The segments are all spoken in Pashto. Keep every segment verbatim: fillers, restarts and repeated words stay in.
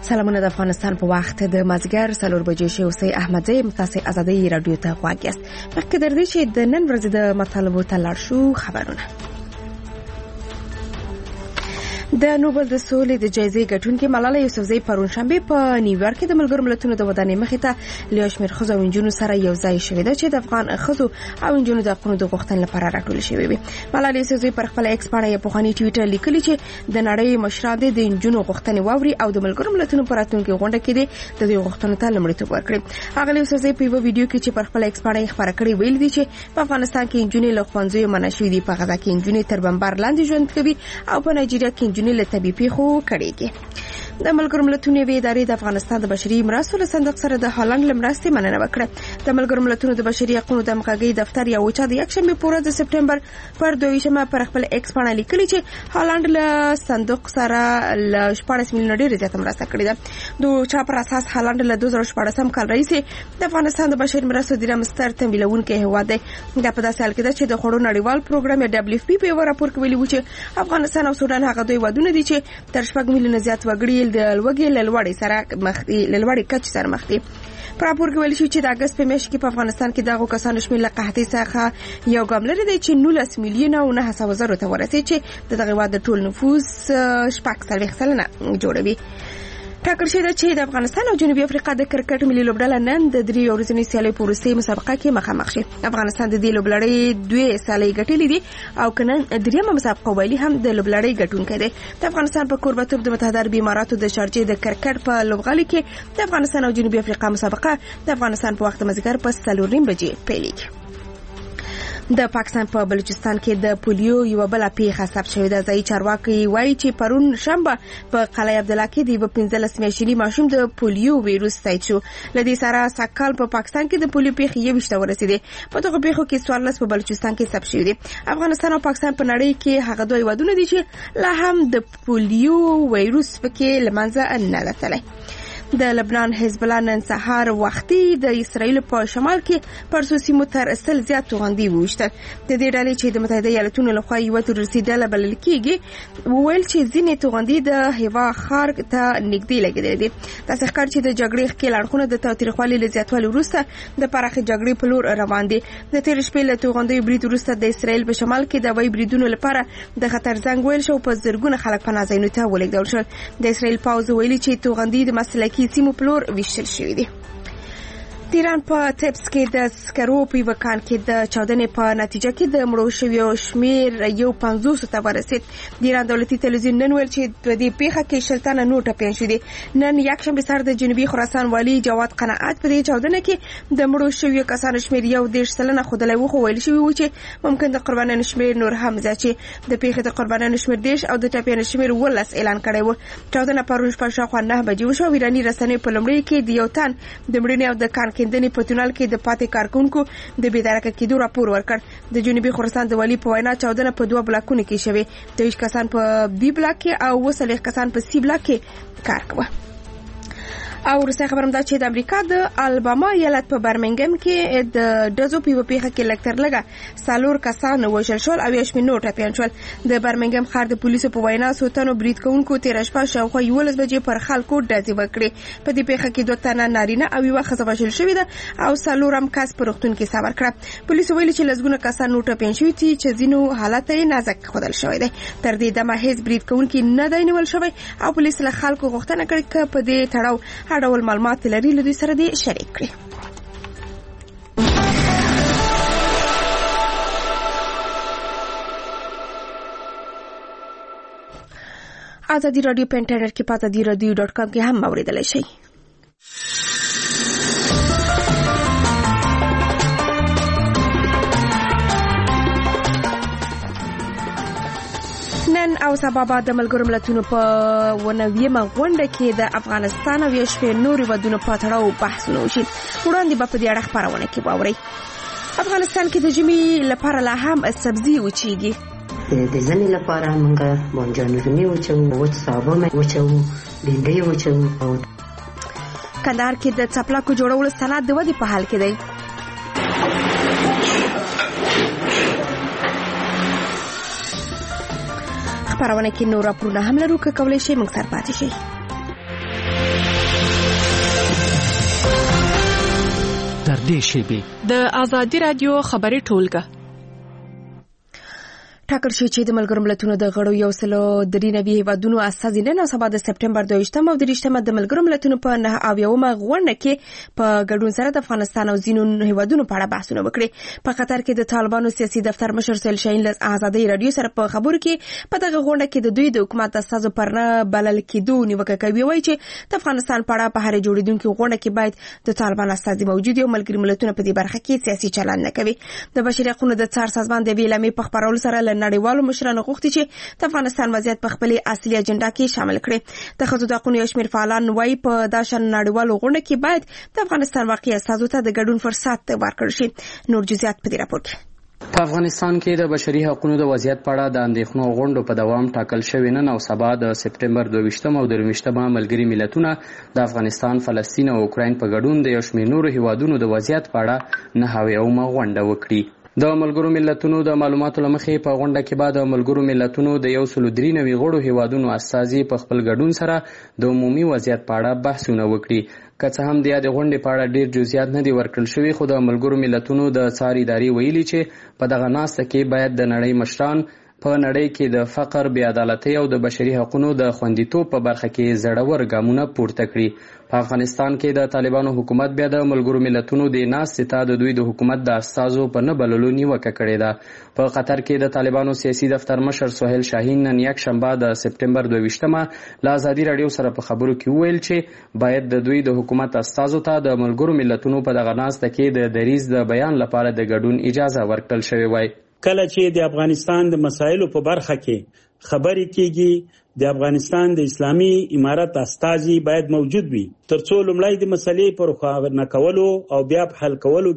سلامونه د افغانستان په وخت د مازیګر څلور بجې شوي اوسئ. احمدزی متاسي ازادي رادیو ته غواړئ است. مخکې در دې چې د نن ورځې د مطالبو ته لاړ شو خبرونه. د نوبل د سولې د جایزې ګټونکې ملاله یوسفزۍ پرون شنبه په نیویارک کې د ملګرو ملتونو د ودانۍ مخې ته له شمېر ښځو او نجونو سره یو ځای شوې ده چې د افغان ښځو او نجونو د حقونو د غوښتنې لپاره راټول شوې وي. ملاله یوسفزۍ پر خپل ایکس پاڼه یې پخواني ټویټر لیکلي چې د نړۍ مشران د نجونو غوښتنې واوري او د ملګرو ملتونو په راتلونکي غونډه کې د دوی غوښتنو ته لومړیتوب ورکړي. هغه یوسفزۍ په یو ویډیو کې چې پر خپل ایکس پاڼه یې خبره کړې ویل دي چې په افغانستان کې نجونې له ښوونځیو منع شوې دي، په غزا کې نجونې تر بمبار لاندې ژوند کوي او په نایجیریا کې نجونې له طبي پیښو کړيږي. د ملګرو ملتونو د ادارې د افغانستان د بشري مرستو له صندوق سره د هالند لمرستې مننه وکړه. د ملګرو ملتونو د بشري حقوقو د همغږۍ دفتر یو چا د یکشنبه په ورځ د سپټمبر پر دویشمه پر خپل ایکس پاڼه لیکلي چې هالند له صندوق سره له شپږ میلیونه ډېر زیاته مرسته کړې ده. د چا پر اساس هالند له دوه زره شپږم کال راهیسې د افغانستان د بشري مرستو د مستر تمویلونکي هیواد دی. دا په داسې حال کې ده چې د خوړو نړیوال پروګرام دبليو اف پی په یو راپور کې ویلي و چې افغانستان او سودان هغه دوی ودونه دي چې تر شپږ میلیونه زیات وګړي د لوږې له لوړې سره مخ دي له لوړې کچې سره مخ دي. په راپور کې ویل شوی چې د اگست په میاشت کې په افغانستان کې دغه کسانو شمېر له قحطۍ څخه یو ګام لري دی چې نولس میلیونه او نه سوه زرو ته ورسېد چې د دغه هېواد د ټول نفوس شپږ څلوېښت سلنه جوړوي. ټاکل شوی ده چې د افغانستان او جنوبي افریقا د کرکټ ملي لوبډله نن د درې ورځنۍ سیالۍ په وروستۍ مسابقه کې مخامخ شي. افغانستان د دې لوبلړۍ دوه سیالۍ ګټلې دي او کنه دریمه مسابقه ویلي هم د لوبلړۍ ګټونکی دی. د افغانستان په کوربتوب د متحده عربي اماراتو د شارجې د کرکټ په لوبغالي کې د افغانستان او جنوبي افریقا مسابقه د افغانستان په وخت مازیګر په څلور نیم بجې پیلېږي. د پاکستان په بلوچستان کې د پولیو یو بل پیښه ثبت شوې ده. ځایي چارواکي وایي چې پرون شنبه په قلعه عبدالله کې د یو پنځلس میاشتني ماشوم د پولیو ویروس تایید شو. لدې سره سکهال په پاکستان کې د پولیو پیښې یوشته ورسېدې. په دغه پیښو کې څوارلس په بلوچستان کې ثبت شوې دي. افغانستان او پاکستان په نړۍ کې هغه دوه هېوادونه دي چې لا هم د پولیو ویروس پکې له منځه نه وتلی. د لبنان حزب الله نن سهار وختي د اسرایل په شمال کې پر سیمو تر سل زیات توغندي وشتل. د دې ډلې چې د متحده ایالاتونو لخوا یو تروریستي ډله بلل کېږي ویل چې ځینې توغندي د هوا خار ته نږدې لګېدلې دي. تاسو ښکار چې د جګړې ښکېل اړخونه د تاوتریخوالي له زیاتوالي وروسته د پراخې جګړې په لور روان دي. د تېر شپې له توغندیو برید وروسته د اسرایل په شمال کې د هوایي بریدونو لپاره د خطر زنګ ویل شو. په زرګونه خلک پناه ځایونو ته ولېږدول شول. د اسرایل پوځ ویلي چې توغندي د مسلکي کې سیمو پلور ویشتل شوی دی. د ایران په تبس کې د سکرو په وکان کې د چاودنې په نتیجه کې د مړو شویو شمیر یو پنځوس ته ورسید. د ایران دولتي تلویزیون نن ویل چې د دې پیښه کې شل تنه نور ټپیان شوي دي. نن یکشنبه سهار د جنوبي خراسان والي جواد قناعت په دې چاودنه کې د مړو شویو کسانو شمیر یو دېرش سلنه ښودلی و، خو ویل شوي و چې ممکن د قربانیانو شمیر نور هم زیات شي. د پیښې د قربانیانو شمیر دېرش او د ټپیانو شمیر اوولس اعلان کړی و. چاودنه پرون شپه شاوخوا نهه بجې وشوه او ایراني رسنیو په لومړي کې د یو تن د مړینې او د کان کیندنې په تونل کې د پاتې کارکونکو د بېدرکه کېدو راپور ورکړ. د جنوبي خراسان د والي په وینا چاودنه په دوه بلاکونو کې شوې. دویشت کسان په بي بلاک کې او اووه څلوېښت کسان په سی بلاک کې کار کوه. او وروسته خبرم دا چې د امریکا د الاباما ایالت په برمنګم کې د ډزو په پیښه کې لکتر لګه څلور کسان وژل شول او یو شمېر نور ټپیان شول. د برمنګم ښار د پولیسو په وینا څو تنو برید کوونکو تېره شپه شاوخوا یولس بجې پر خلکو ډزې وکړې. په دې پیښه کې دوه تنه نارینه او یوه ښځه وژل شوې ده او څلورم کس په روغتون کې صبر کړه. پولیسو ویلي چې لسګونه کسان نور ټپیان شوي دي چې ځینو حالت یې نازک ښودل شوی دی. تر دې دمه هیڅ برید کوونکی نه دی نیول شوی او پولیس له خلکو غوښتنه کړې چې په دې تړاو هر ډول معلومات لري له دوی سره دې شریک کړي. ازادي رادیو په انټرنیټ کې په ازادي رادیو ډاټ کام کې هم اوریدلای شئ. نن او سبا به د ملګرو ملتونو په ونویمه غونډه کې د افغانستان او یو شمېر نورو هېوادونو په تړاو بحثونه وشي. وړاندې به په دې اړه خپرونه کې واورئ. افغانستان کې د ژمي لپاره لا هم سبزي وچیږي. د ژمي لپاره موږ بانجانونه وچو، وچ صابون وچو، بینډۍ وچو. کندهار کې د څپلاکو جوړولو صنعت د ودې په حال کې دی. خبرونه کې نور راپورونه هم لرو، که کولای شئ موږ سره پاتې شئ. نږدې شیبې. د آزادي رادیو خبري ټولګه ټاکل شوی چې د ملګرو ملتونو د غړو یو سل درې نوي هیوادونو اساسي نن او سبا د سپټمبر دوه ویشتم او درې ویشتم د ملګرو ملتونو په نه اویاومه غونډه کې په ګډون سره د افغانستان او ځینو هیوادونو په اړه بحثونه وکړي. په قطر کې د طالبانو سیاسي دفتر مشر سهیل شاهین له آزادي رادیو سره په خبرو کې په دغه غونډه کې د دوی د حکومت استازو پر نه بلل کېدو نیوکه کوي. وایي چې د افغانستان په اړه په هر جوړیدونکو غونډه کې باید د طالبان استازي موجود او ملګري ملتونه په دې برخه کې سیاسي چلند نه کوي. د بشري حقوقو د څار سازمان د ویلامې په خبرولو سره نړیوالو مشرانو غوښتي چې د افغانستان وضعیت په خپل اصلي اجنډا کې شامل کړي. د ښځو د حقوقو یو شمېر فعالان وایي په داشن نړیوالو غونډه کې باید د افغانستان واقعي استازو ته د ګډون فرصت ورکړل شي. نور جزئیات په دې راپور کې. په افغانستان کې د بشري حقوقو د وضعیت په اړه د اندېښنو غونډو په دوام ټاکل شوی نن او سبا د سپټمبر دوه ویشتم او درې ویشتم ملګري ملتونه د افغانستان، فلسطین او اوکراین په ګډون د یو شمېر نورو هیوادونو د وضعیت په اړه نه اویاومه غونډه وکړي. د ملګرو ملتونو د معلوماتو لمخې په غونډه کې بعد د ملګرو ملتونو د یو سل درې نوي غړو هیوادونو استازي په خپل ګډون سره د عمومي وضعیت په اړه بحثونه وکړي. که څه هم د یادې غونډې په اړه ډېر جزئیات نه دي ورکړل شوي، خو د ملګرو ملتونو د څار ادارې ویلي چې په دغه ناسته کې باید د نړۍ مشران په نړۍ کې د فقر، بې عدالتۍ او د بشري حقوقو د خوندیتوب په برخه کې زړور ګامونه پورته کړي. په افغانستان کې د طالبانو حکومت بیا د ملګرو ملتونو د ناستې ته د دوی د حکومت د استازو په نه بللو نیوکه کړې ده. په قطر کې د طالبانو سیاسي دفتر مشر سهیل شاهین نن یک شنبه د سپټمبر دوه ویشتمه له آزادي رادیو سره په خبرو کې وویل چې باید د دوی د حکومت استازو ته د ملګرو ملتونو په دغه ناسته کې د دریځ د بیان لپاره د ګډون اجازه ورکړل شوې وای. کله چې د افغانستان د مسایلو په برخه کې خبرې کیږي، د افغانستان د اسلامي امارت استازي باید موجود وي ترڅو لومړی د مسلې پر روښانه کولو او بیا په حل کولو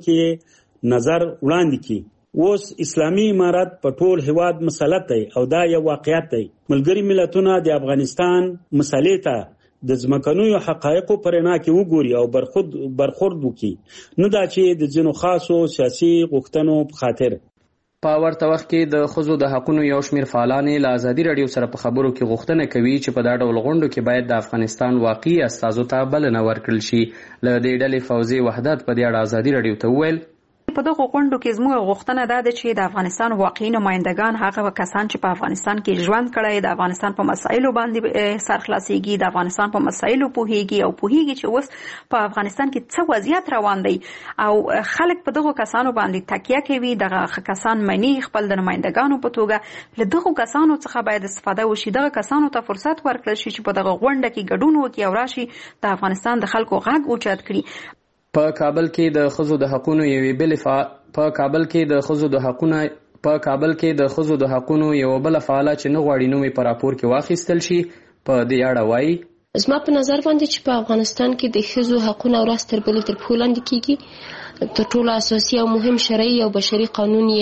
کې نظر وړاندې کړي. اوس اسلامي امارت په ټول هیواد مسلط دی او دا یو واقعیت دی. ملګري ملتونه د افغانستان مسلې ته د ځمکنیو حقایقو په رڼا کې وګوري او برخورد برخورد وکړي، نه دا چې د ځینو خاصو سیاسي غوښتنو په خاطر. په ورته وخت کې د ښځو د حقوقو یو شمېر فعالانې له آزادي رادیو سره په خبرو کې غوښتنه کوي چې په دا ډول غونډو کې باید د افغانستان واقعي استازو ته بلنه ورکړل شي. له دې ډلې فوزي وحدت په دې اړه آزادي رادیو ته وویل په دغه غونډو کې زموږ غوښتنه ده چې د افغانستان واقعي نمائندگان هغه کسان چې په افغانستان کې ژوند کړي، د افغانستان په مسایلو باندې سرخلاصيږي، د افغانستان په مسایلو پوهیږي او پوهیږي چې اوس په افغانستان کې څه وضعیت روان دی او خلک په دغه کسانو باندې تکیه کوي. دغه کسان مني خپل د نمائندگانو په توګه له دغه کسانو څخه باید استفاده وشي. دغه کسانو ته فرصت ورکړل شي چې په دغه غونډه کې ګډون وکړي او راشي د افغانستان د خلکو غږ اوچت کړي. په کابل کې د ښځو د حقوقو یوې بلې فع... په کابل کې د ښځو د حقوقو په کابل کې د ښځو د حقوقو یو بل فعاله چې نه غواړي نومې په راپور کې واخیستل شي په دې اړه وایي زما په نظر باندې چې په افغانستان کې د ښځو حقوقو ورځ تر بلې تر پښو لاندې کیږي. تر ټولو اساسي او مهم شرعي او بشري قانون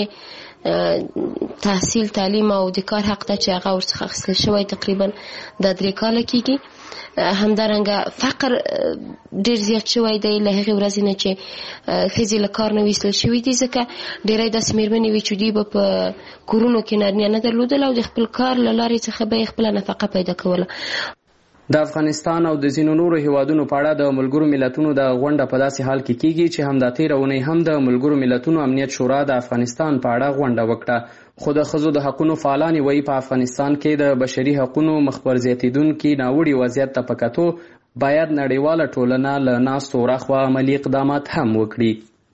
یې تحصیل، تعلیم او د کار حق ته چې هغه ورڅخه اخیستل شوی تقریبا د درې کاله کیږي. همدارنګه فقر ډیر زیات شوی دی له هغې ورځې نه چې ښځې له کار نه ویستل شوي دي، ځکه ډېری داسې مېرمنې وي چې دوی به په کورونو کې نارینه نه درلودل او د خپل کار له لارې څخه به یې خپله نفقه پیدا کوله. د افغانستان او د ځینو نورو هیوادونو په اړه د ملګرو ملتونو د غونډه په داسې حال کې کیږي چې همدا تېره اونۍ هم د ملګرو ملتونو امنیت شورا د افغانستان په اړه غونډه وکړه. خو د ښځو د حقوقو فعالانې وایي په افغانستان کې د بشري حقوقو مخ پر زیاتېدونکي ناوړي وضعیت ته په کتو باید نړیواله ټولنه له ناستو راخوا عملي اقدامات هم وکړي.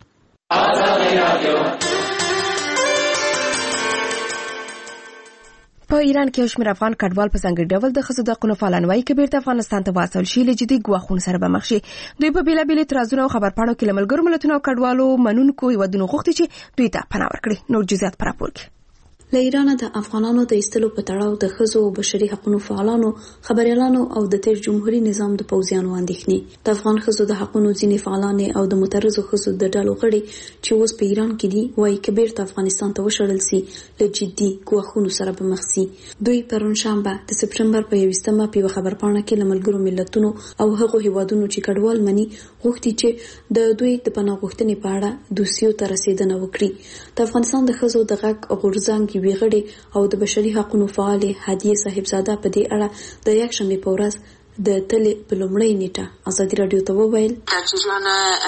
په ایران کې یو شمېر افغان کډوال په ځانګړي ډول د ښځو د حقوقو فعالان وایي که بیرته افغانستان ته واستول شي له جدي ګواښونو سره به مخ شي. دوی په بېلابېلو اعتراضونو او خبرپاڼو کې له ملګرو ملتونو او کډوالو منونکو هیوادونو غوښتي چې دوی ته پناه ورکړي. نور جزئیات په راپور کې. له ایران د افغانانو د ایستلو په تړاو د ښځو او بشري حقوقو فعالانو، خبريالانو او د تیر جمهوریت نظام د پوځیانو اندېښنې. د افغان ښځو د حقوقو ځینې فعالانې او د مترزو ښځو د ډلو غړي چې اوس په ایران کې دي وایي که بیرته افغانستان ته وشړل سي له جدي ګواښونو سره به مخ سي. دوی پرون شنبه د سپټمبر په یوویشتمه په یوه خبرپاڼه کې له ملګرو ملتونو او هغو هیوادونو چې کډوال مني غوښتي چې د دوی د پناه غوښتنې په اړه دوسیو ته رسیدنه وکړي. د افغانستان د ښځو د غږ غورځنګ ویغړي او د بشري حقوقو فعال هدیه صاحبزاده په دې اړه د یک شنبه په ورځ د تل په لومړۍ نیټه ازادي رادیو ته وویل در جریان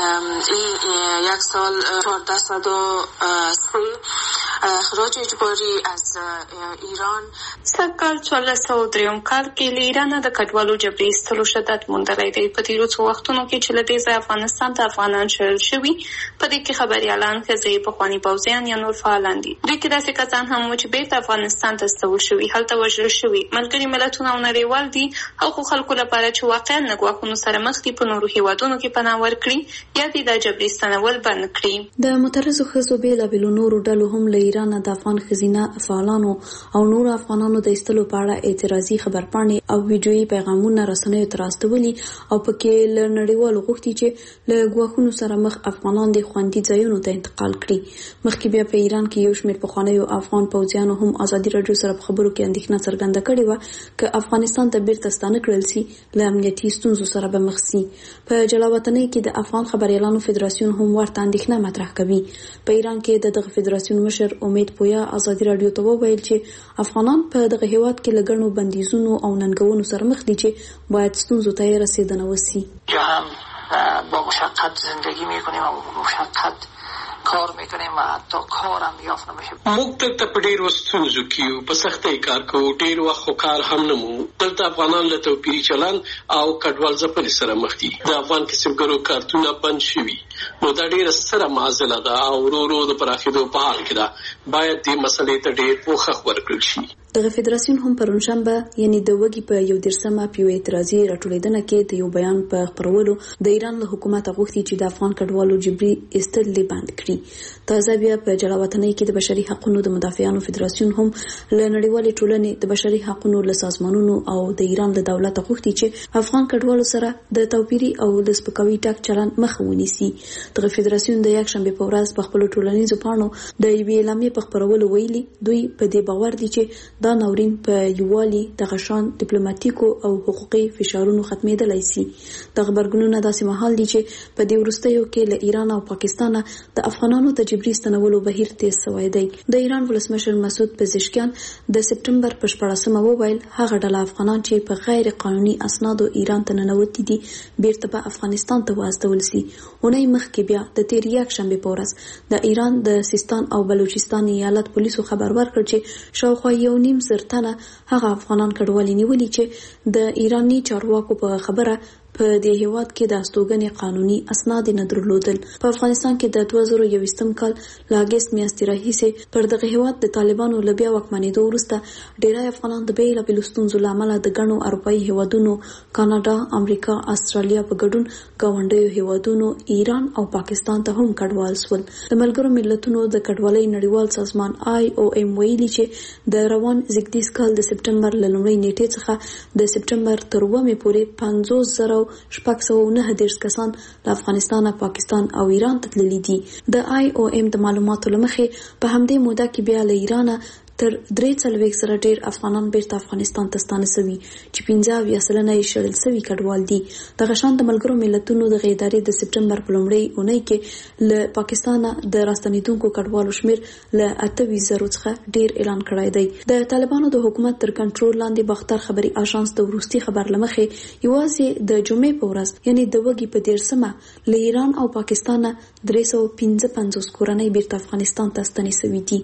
این یک سال چهارده صد و سه خراج اجباری از ایران سکال چهارده سوه و دریم کال کې له ایران د کډوالو جبري ایستلو شدت موندلی دی. په تېرو څو وختونو کې چې له دې ځایه افغانستان ته افغانان شړل شوي، په دې کې خبریالان، ښځې، پخواني پوځیان یا نور فعالان دي. دوی کې داسې کسان هم وو چې بیرته افغانستان ته استول شوي، هلته وژل شوي. ملګري ملتونه او نړیوال دي هغو خلکو لپاره چې واقعا له ګواښونو سره مخ دي په نورو هیوادونو کې پناه ورکړي یا دې دا جبري ستنول بند کړي. د معترضو ښځو بېلابېلو نورو ډلو هم له ایران د افغان ښځینه فعالانو او نورو افغانانو د ایستلو په اړه اعتراضي خبرپاڼې او ویډیويي پیغامونه رسنیو ته راستولي او پکې له نړیوالو غوښتي چې له ګواښونو سره مخ افغانان د خوندي ځایونو ته انتقال کړي. مخکې بیا په ایران کې یو شمېر پخوانیو افغان پوځیانو هم ازادي راډیو سره په خبرو کې اندېښنه څرګنده کړې وه که افغانستان ته بیرته ستانه کړل سي له امنیتي ستونزو سره به مخ سي. په جلاوطنۍ کې د افغان خبریالانو فدراسیون هم ورته اندېښنه مطرح کوي. په ایران کې د دغه فدراسیون مشر امید پویا ازادي راډیو ته وویل چې افغانان په دغه هیواد کې له ګڼو بندیزونو او ننګونو سره مخ دي چې باید ستونزو ته یې رسیدنه وسي. یا هم با مشقت زندگی میکنیم و با مشقت کار میکنیم و حتی کارم یافت نمیشه. موږ دلته په ډېرو ستونزو کې یو، په سختۍ کار کوو، ډېر وخت خو کار هم نه مو. دلته افغانان له توپیري چلند او کډوال ځپلې سره مخ دي. د افغان کسبګرو کارتونه بند شوي، نو دا ډېره ستره معضله ده او ورو ورو د پراخېدو په حال کې ده. باید دې مسلې ته ډېر پوښښ ورکړل شي. دغه فدراسیون هم پرونشنبه یعنی د وګي په یو درسمه په یو اعتراضي راټولېدنه کې د یو بیان په خبرولو د ایران له حکومت غوښتي چې د افغان کډوالو جبري ایستل بند کړي. تازه بیا په جلاوطنۍ کې د بشري حقوقو د مدافعانو فدراسیون هم له نړیوالې ټولنې د بشري حقوقو له سازمانونو او د ایران له دولت غوښتي چې افغان کډوالو سره د توپیري او د سپکاوي ټاک چلند مخ ونیسي. دغه فدراسیون د یک شنبه په ورځ په خپل ټولنیزو پاڼو د یوې اعلامیې په خبرولو ویلي دوی په دې باور دي چې دا ناورین په یووالي د غشان ډیپلوماټیکو او حقوقي فشارونو ختمېدلای شي. د خبرګونونو داسې مهال دي چې په دې وروستیو کې له ایران او پاکستان د افغانانو د جبري ستنولو بهیر تیز شوی دی. د ایران ولسمشر مسعود پزشکیان د سپټمبر په شپاړسمه وویل هغه ډله افغانان چې په غیر قانوني اسنادو ایران ته ننوتي دي بیرته په افغانستان ته واستول شي. اونۍ مخکې بیا د تیر یک شنبه په ورځ د ایران د سیستان او بلوچستان ایالت پولیسو خبر ورکړ چې شاوخوا یو نیم زر تنه هغه افغانان کډوالي نیولي چې د ایرانی چارواکو په خبره په دې هیواد کې د استوګنې قانوني اسناد نه درلودل. په افغانستان کې د دوه زره یوویشتم کال له اګست میاشتې راهیسې پر دغه هیواد د طالبانو له بیا واکمنېدو وروسته ډېری افغانان د بېلابېلو ستونزو له امله د ګڼو اروپایي هیوادونو، کاناډا، امریکا، استرالیا په ګډون ګاونډیو هیوادونو ایران او پاکستان ته هم کډوال شول. د ملګرو ملتونو د کډوالۍ نړیوال سازمان آی او ایم ویلي چې د روان زیږدیز کال د سپټمبر له لومړۍ نیټې څخه د سپټمبر تر اوومې پورې پنځوس زره شپږ سوه او نهه دېرش کسان له افغانستان، پاکستان او ایران ته تللي دي. د آی او ایم د معلوماتو له مخې په همدې موده کې بیا له ایران تر درې څلوېښت سره ډېر افغانان بیرته افغانستان ته ستانه شوي چې پنځه اویا سلنه یې شړل شوي کډوال دي. دغه شان د ملګرو ملتونو دغه ادارې د سپټمبر په لومړۍ اونۍ کې له پاکستان د راستنېدونکو کډوالو شمېر له اته ویشت زرو څخه ډېر اعلان کړی دی. د طالبانو د حکومت تر کنټرول لاندې باختر خبري اژانس د وروستي خبر له مخې یوازې د جمعې په ورځ یعنی د وګي په دېرشمه له ایران او پاکستان درې سوه پنځه پنځوس کورنۍ بیرته افغانستان ته ستنې شوي دي.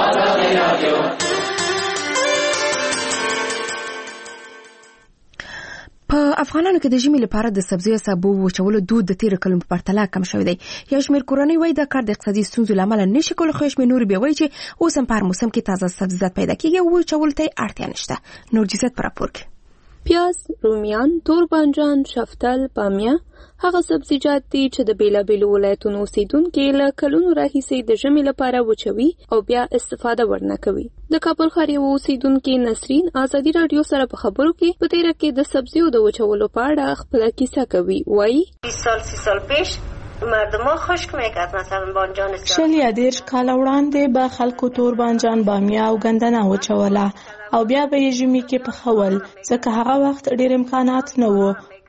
په افغانانو کې د ژمي لپاره د سبزیو سابو وچولو دود د تیر کلونو په پرتله کم شوی دی. یو شمېر کورنۍ وایي دا کار د اقتصادي ستونزو له امله نشي کولی، خو یو شمېر نور بیا وایي چې اوس هم په هر موسم کې تازه سبزیجات پیدا کېږي او وچولو ته یې اړتیا نشته. نورجیزت په راپور کې پیاز، رومیان، تور بانجان، شفتل، بامیه هغه سبزیجات دي چې د بیلابېلو ولایتونو اوسیدونکي له کلونو راهیسې د ژمي لپاره وچوي او بیا استفاده ورنه کوي. د کابل ښار یو اوسیدونکي نسرین ازادي راډیو سره په خبرو کې په تیره کې د سبزیو د وچولو په اړه خپله کیسه کوي. وایي بیست سال سی سال پیش مردم خشک میکرد، مثلا بانجان شل یا دېرش کاله وړاندې به خلکو تور بانجان، بامیه او ګندنه وچوله او بیا به یې ژمي کې پخول، ځکه هغه وخت ډېر امکانات نه وو.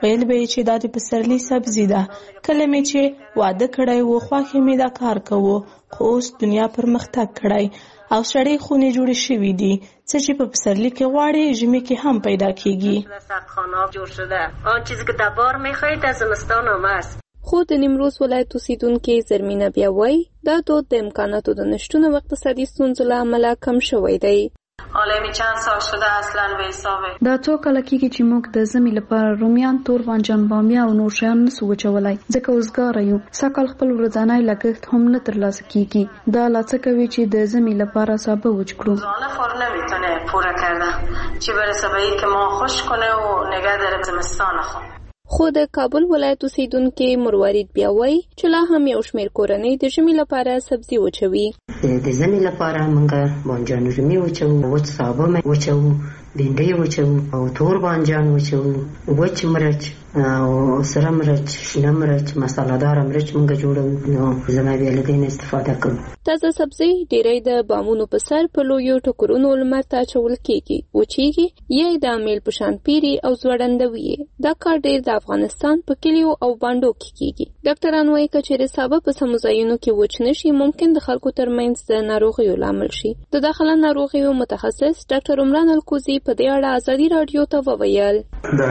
ویل به چې دا د پسرلي سبزي ده. کله مې چې واده کړی و خواښې مې دا کار کوو، خو اوس دنیا پرمختګ کړی او سړې خونې جوړې شوي دي، څه چې په پسرلي کې غواړي ژمي کې هم پیدا کیږي. سردخانه جوړ شده، آن چیزی که در بار میخواهید در زمستان هم است. خو د نیمروز ولایت اوسیدونکي زرمینه بیا وایي دا دود د امکاناتو د نشتون او اقتصادي ستونزو له امله کم شوی دی. حالا می چند سال شده اصلا به حسابه. دا څو کله کېږي چې موږ د ژمي لپاره رومیان، تور بانجان، بامیه او نور شیان نسو وچولای، ځکه وزګاره یو. سږکال خپل ورځنی لګښت هم نه ترلاسه کیږي. دا لا څه کوي چې د ژمي لپاره سابه وچ کړو. روزانه فور نمیتونه پوره کردن، چی برسه به این که ما خوش کنه و نگه داره زمستان خو. خو د کابل ولایت اوسیدونکي مروارید بیا وایي چې لا هم یو شمېر کورنۍ د ژمي لپاره سبزي وچوي. د ژمي لپاره موږ بانجان رومي وچوو، وچ سابه وچوو، بینډۍ وچوو او تور بانجان وچوو، وچ مرچ او سره مرچ، شنه مرچ، مساله‌دار مرچ موږ جوړوو. نو زما بیا له دې استفاده کوم. تازه سبزي ډېری د بامونو په سر په لویو ټوکرونو لمر ته اچول کېږي، وچېږي، یا د امیل په شان پیري او ځوړندوي. دا کار ډېر د افغانستان په کلیو او بانډو کې کېږي. ډاکټران وایي که چېرې سابه په سمو ځایونو کې وچ نه شي، ممکن د خلکو ترمنځ د ناروغیو لامل شي. د داخله ناروغیو متخصص ډاکټر عمران الکوزي په دې اړه ازادي راډیو ته وویل.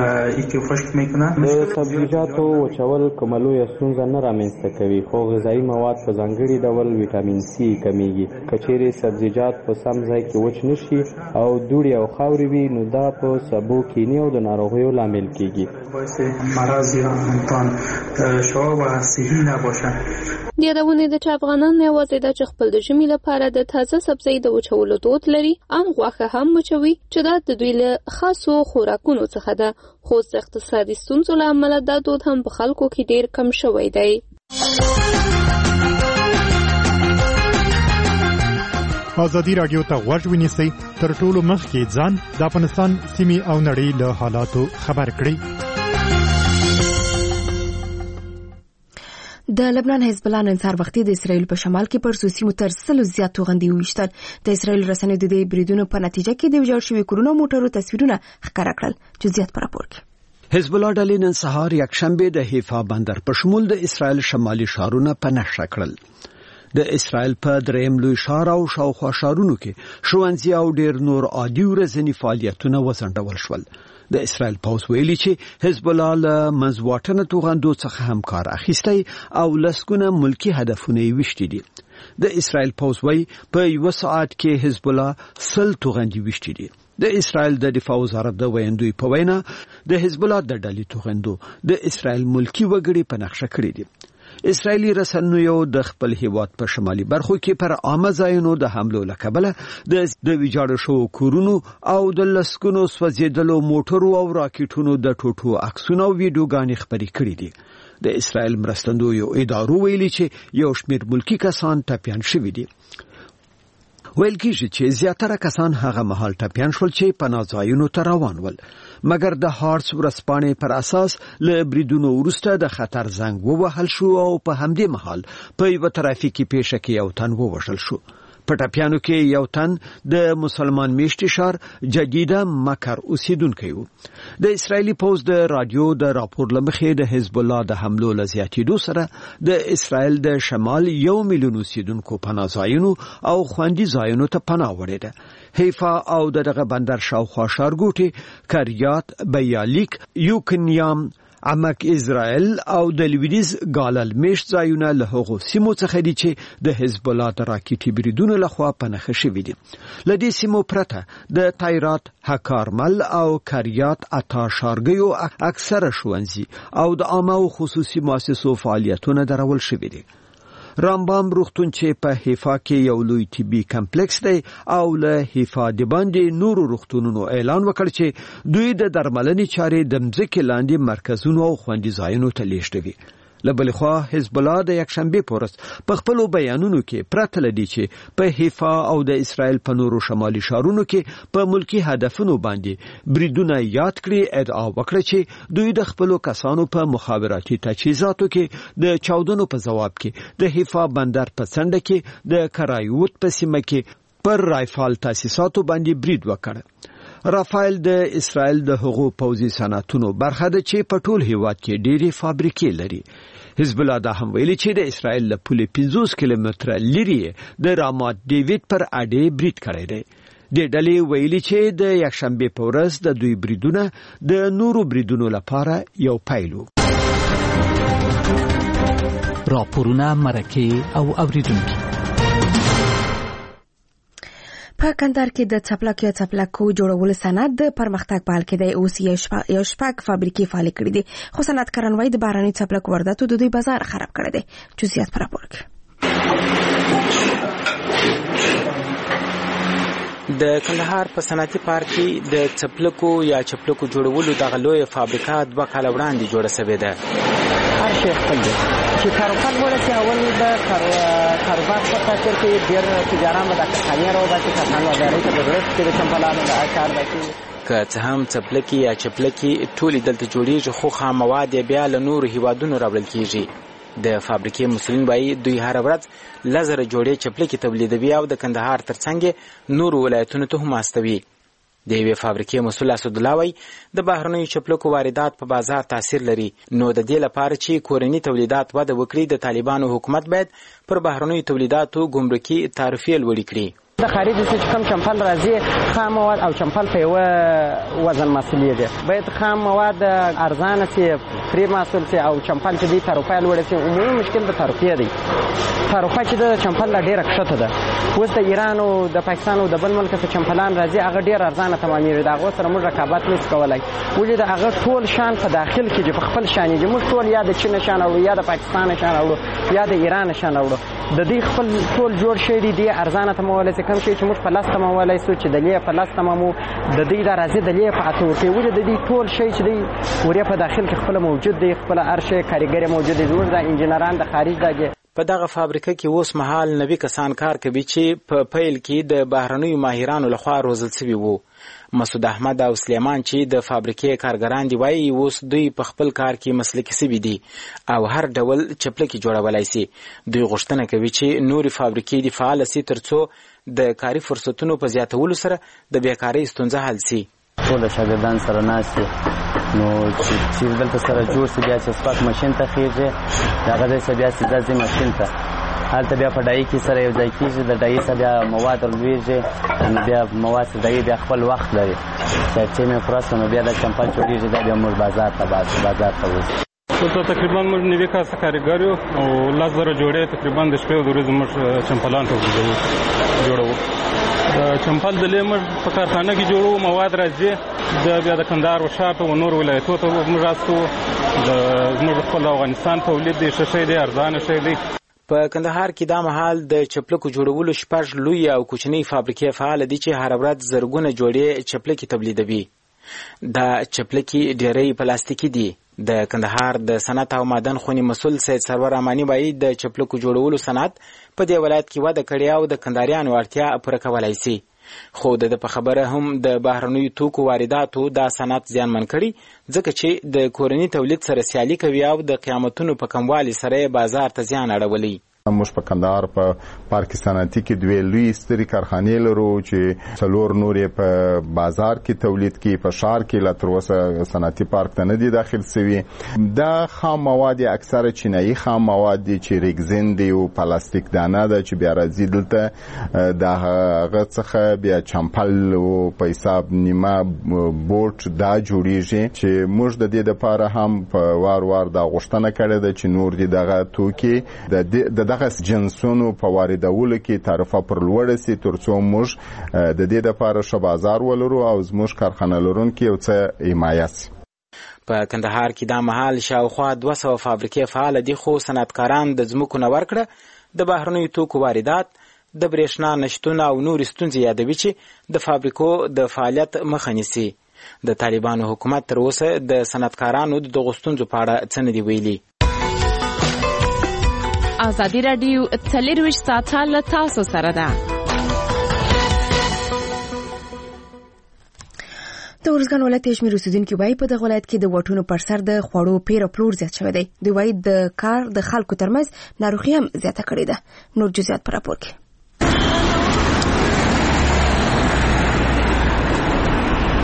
د سبزیجاتو وچول کومه لویه ستونزه نه رامنځته کوي، خو غذایي مواد په ځانګړي ډول ویټامین سي کمیږي. که چیرې سبزیجات په سم ځای کې وچ نشي او دوړې او خاورې وي، نو دا په سبو کینې او د ناروغیو لامل کیږي. د یادونې د چې افغانان نه یوازې دا چې خپل د ژمي لپاره د تازه سبزۍ د وچولو دود لري، ان غوښه هم وچوي چې دا د دوی له خاصو خوراکونو څخه ده. خو د اقتصادي ستونزو له امله دا دود هم په خلکو کې ډیر کم شوی دی. ازادي راډیو ته غوږ ونیسئ، تر ټولو مخکې ځان د افغانستان سیمې او نړۍ له حالاتو خبر کړئ. د لبنان حزب الله نن سهار وختي د اسرایل په شمال کې پر سیمو تر سلو زیات توغندي وشتل. د اسرایل رسنیو د دې بریدونو په نتیجه کې د ویجاړ شوي کورونو موټرو تصویرونه ښکاره کړل. جزئیات پر راپور کې حزب الله ډلې نن سهار یکشنبه د حیفا بندر په شمول د اسرایل شمالي ښارونه په نښه کړل. د اسرایل په دریم لوی ښار او شاوخوا ښارونو کې ښوونځي او ډیر نور عادي ورځني فعالیتونه وځنډول شول. د اسرایل پوز ویلي چې حزب الله له منځواټنه توغندو څخه هم کار اخیستی او لسګونه ملکی هدفونه یې وشتي دي. د اسرایل پوز وایي په یو ساعت کې حزب الله سل توغندي وشتي دي. د اسرایل د دفاع وزارت د ویندوی په وینا د حزب الله د ډلې توغندو د اسرایل ملکی وګړي په نقشه کړی دي. اسرایلی رسنیو د خپل هیواد په شمالي برخو کې پر عامه ځایونو د حملو لکبله د د ویجاړ شو کورونو او د لسکونو سوځیدلو موټرو او راکټونو د ټوټو عکسونه او ویډیوګانې خبرې کړې دي. د اسرایل مرستندویو ادارو ویلي چې یو شمېر ملکی کسان ټپیان شوي دي. ویل کېږي چې زیاتره کسان هغه مهال ټپیان شول چې پناه ځایونو ته روان ول، مګر د هارتس ورځپاڼې پر اساس له بریدونو وروسته د خطر زنګ ووهل شو او په همدې مهال په یوه ترافیکي پیښه کې یو تن ووژل شو. په ټپیانو کې یو تن د مسلمان میشتي ښار جدیده مکر اوسیدونکی و. د اسرایلی پوز د رادیو د راپور له مخې د حزب الله د حملو له زیاتېدو سره د اسرایل د شمال یو میلیون اوسیدونکو پناه ځایونو او خوندي ځایونو ته پناه وړې ده. حیفا او دغه بندر شاوخوا ښارګوټي کریات، بیالیک، یوکنیام، عمک اسرائیل او د لویدیز ګالل میشت ځایونه له هغو سیمو څخه دي چې د حزب الله د راکټي بریدونو لخوا په نښه شوي دي. له دې سیمو پرته د تایرات، هکارمل او کریات اتا ښارګیو اکثره ښوونځي او د عامه او خصوصي مؤسسو فعالیتونه درول شوي دي. رامبام روغتون چې په حیفا کې یو لوی طبي کمپلیکس دی او له حیفا د باندې نورو روغتونونو اعلان وکړ چې دوی د درملنې چارې د مځکې لاندې مرکزونو او خوندي ځایونو ته لیږدوي. له بلې خوا حزب الله د یکشنبې په ورځ په خپلو بیانونو کې پرته له دې چې په حیفا او د اسرایل په نورو شمالي ښارونو کې په ملکی هدفونو باندې بریدونه یاد کړي، ادعا وکړه چې دوی د خپلو کسانو په مخابراتي تجهیزاتو کې د چاودنو په ځواب کې د حیفا بندر په څنډه کې د کرایوت په سیمه کې پر رایفال تاسیساتو باندې برید وکړ. رافایل د اسرائیل د هغو پوځي صنعتونو برخه ده چې په ټول هیواد کې ډېری فابریکې لري. حزب الله دا هم ویلي چې د اسرائیل له پولې پنځوس کیلومتره لرې د رامات ډیویډ پر اډې برید کړی دی. د ډلې ویلي چې د یکشنبې په ورځ د دوی بریدونه د نورو بریدونو لپاره یو پیل و. راپورونه مرکه او اوریدونکي. په کندهار کې د څپلک یا څپلکو جوړولو صنعت د پرمختګ په حال کې دی. اوس یو شپږ فابریکې فعالې کړي دي، خو صنعتکاران وايي د بهرنیو څپلکو وارداتو د دوی بازار خراب کړی دی. جزئیات په راپور کې. د کندهار په صنعتي پارک کې د څپلکو یا چپلکو جوړولو دغه لویه فابریکه دوه کاله وړاندې جوړه شوې ده. هر شی خپل دی چې کاروبار ورسې اول د کاروبار په خاطر کې ډېر تجاران به د کارخانې راوباسي، کارخانه‌دارۍ ته به ضرورت کې د چمپلانو د کار دی. که څه هم څپلکې یا چپلکې ټولې دلته جوړېږي، خو خام مواد یې بیا له نورو هیوادونو راوړل کېږي. د فابریکې مسؤلین وایي دوی هره ورځ لزره جوړې چپلکې تولیدوي او د کندهار ترڅنګ نورو ولایتونو ته هم استوي. د یوې فابریکې مسؤل اسدالله وایي د بهرنیو چپلکو واردات په بازار تاثیر لري، نو د دې لپاره چې کورني تولیدات وده وکړي د طالبانو حکومت باید پر بهرنیو تولیداتو ګمرکي تعرفې لوړې کړي. د خارج څخه کم چمپل راځي، خام مواد او چمپل په یو وزن مسئله ده. باید خام مواد ارزانه سي، فری محصول سي او چمپل چې د تعرفه لوړ سي. عمومي مشکل د تعرفې دی. تعرفه چې د چمپل ډیره کښته ده. اوس د ایران او د پاکستان او د بل ملک څخه چمپلان راځي، هغه ډیر ارزانه تمامېږي. دا هغه سره موږ رقابت نشو کولای. ولې دا هغه ټول شان په داخل کې په خپل شان دي. موږ ټول یا د چین شان او یا د پاکستان شان او یا د ایران شان او د دې خپل ټول جوړ شي دي ارزانه تمامول سي. کم شي چې موږ په لاس تمامولای سو چې د لې په لاس تمامو د دې د راځي د لې په اتو کې ولې د دې ټول شي چې دی وریا په داخل کې خپل موجود دی، خپل ارشه کاریګر موجود دي، زموږ د انجنیران د خارج دغه په دغه فابریکه کې اوس مهال نوي کسان کار کوي چې په پیل کې د بهرنیو ماهرانو لخوا روزل شوي وو. مسعود احمد او سلیمان چې د فابریکې کارګران دی وایي اوس دوی په خپل کار کې مسلکي شوي دي او هر ډول چپلکې جوړولای شي. دوی غوښتنه کوي چې نورې فابریکې د فعال شي ترڅو د کاري فرصتونو په زیاتولو سره د بیکارۍ ستونزه حل شي. ټول شاګردان سره ناست نو چې دلته سره جوړ شي بیا چې سپاک ماشین ته خېږي هغه د بیا چې ځي ماشین ته هلته بیا په ډای کې سره یو ځای کېږي، د ډای سره بیا مواد لویږي، بیا مواد ډای بیا خپل وخت لري چې مې خلاص نو بیا د چمپل جوړېږي دا بیا موږ بازار ته بازار ته وځو. ټول تقریبا موږ نوي کاسه کارګر یو او لس زره جوړې تقریبا د شپې د ورځې موږ چمپلان ته جوړو. د چمپل د لې موږ په کارخانه کې جوړو، مواد راځي د بیا د کندهار او شاته او نور ولایتونو ته موږ راستو. د موږ خپل افغانستان تولید دی، ښه شی دی، ارزانه شی دی. په کندهار کې دا مهال د چپلکو جوړولو شپږ لوی او کوچنۍ فابریکې فعال دي چې هر ورځ زرګونه جوړې چپلکې تولیدوي. دا چپلکې ډېرې پلاستیکي دي. د کندهار د صنعت او معدن خونې مسؤل سید سرور امانی وایي د چپلکو جوړولو صنعت په دې ولایت کې وده کړې او د کندهاریانو اړتیا پوره کولای شي. خو د په خبره هم د بهرنیو توکو وارداتو دا صنعت زیانمن کړي، ځکه چې د کورني تولید سره سیالي کوي او د قیمتونو په کموالي سره بازار ته زیان اړولی. موږ په کندهار په پارک صنعتي کې دوه لوی ستري کارخانې لرو چې څلور نورې په بازار کې تولید کې، په ښار کې لا تر اوسه صنعتي پارک ته نه دي داخل شوي. دا خام مواد اکثره چینایي خام مواد دي چې ریګزین دی او پلاستیک دانه ده چې بیا راځي دلته د هغه څخه بیا چمپل او په حساب نیمه بوټ دا جوړیږي چې موږ د دې لپاره هم په وار وار دا غوښتنه کړې ده چې نور دي دغه توکي د دغه جنسونو په واردولو کې تعرفه پر لوړه سي ترڅو موږ د دې لپاره ښه بازار ولرو او زموږ کارخانه لرونکي یو څه حمایت سي. په کندهار کې دا مهال شاوخوا دوه سوه فابریکې فعال دي، خو صنعتکاران د ځمکو نه ورکړه د بهرنیو توکو واردات، د برېښنا نشتون او نورې ستونزې یادوي چې د فابریکو د فعالیت مخه نیسي. د طالبانو حکومت تر اوسه د صنعتکارانو د دغو ستونزو په اړه څه نه دي ویلي. ازادي راډیو څلرویشت ساعته له تاسو سره ده. د ارزګان ولایت شمیر اوسیدونکو وایي په دغه ولایت کې د واټونو پر سر د خوړو پیر او پلور زیات شوی دی. دوی وایي د کار د خلکو ترمنځ ناروغي هم زیاته کړې ده. نور جزئیات په راپور کې.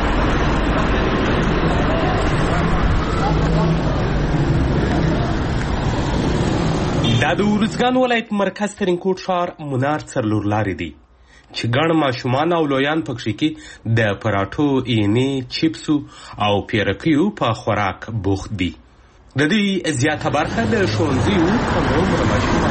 د ارزګان ولایت مرکز ترینکوټ ښار منار څلورلارې دی چې ګڼ ماشومان او لویان پکښې کې د پراټو، اینې، چپسو او پیرکیو په خوراک بوخت دي. د دې زیاته برخه د ښوونځیو کم عمره ماشومان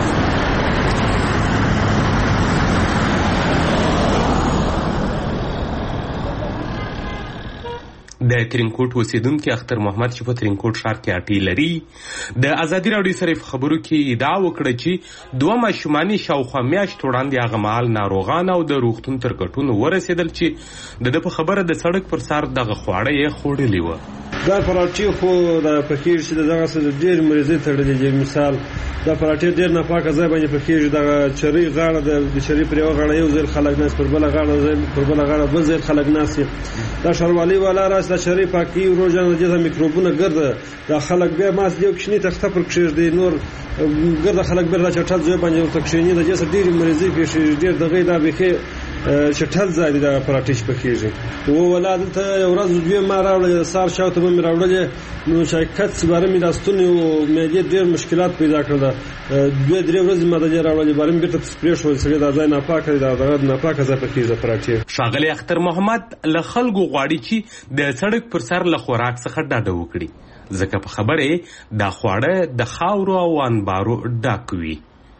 د ترینکوټ اوسیدونکي اختر محمد چې په ترینکوټ ښار کې اټې لري د ازادي راډیو سره په خبرو کې ادعا وکړه چې دوه ماشومان شاوخوا میاشت وړاندې هغه مهال ناروغان او د روغتون تر ګټونو ورسېدل چې د ده په خبره د سړک پر سر دغه خواړه یې خوړلي وه. دا پراټې خو د پکېږي چې دغسې د ډېر مریضۍ تړلي دي. مثال دا پراټې ډېر ناپاکه ځای باندې پکېږي. دغه چرۍ غاړه د چرۍ پر یوه غاړه یو ځای خلک ناست، پر بله غاړه پر بله غاړه بل ځای خلک ناست دي. دا ښاروالۍ والا راسي دا چرۍ پاکوي، روزانه دې ته میکروبونه ګرده دا خلک بیا ماست یو کوچني تخته پر کښېږدي، نور ګرده خلک بیا دا چټل ځای باندې ورته کښېني. د دې څخه ډېرې مریضۍ پیښېږي. ډېر دغې دا بیخي چټل ځای دی دا پراټې چې پکېږي. و ولا دلته یو ورځ دوې ما راوړلې، د سهار شاوته به مې راوړلې، نو شاکت سپاره مې دا ستونې و معدې ډېر مشکلات پیدا کړل. دوې درې ورځې ما د دې راوړلې، باره مې بېرته پسې پرېښودل. سړی دا ځای ناپاکه دی، دا دغه ناپاکه ځای پکېږي د پراټې. ښاغلی اختر محمد له خلکو غواړي چې د سړک پر سر له خوراک څخه ډاډه وکړي، ځکه په خبره دا خواړه د خاورو او انبارو ډک وي.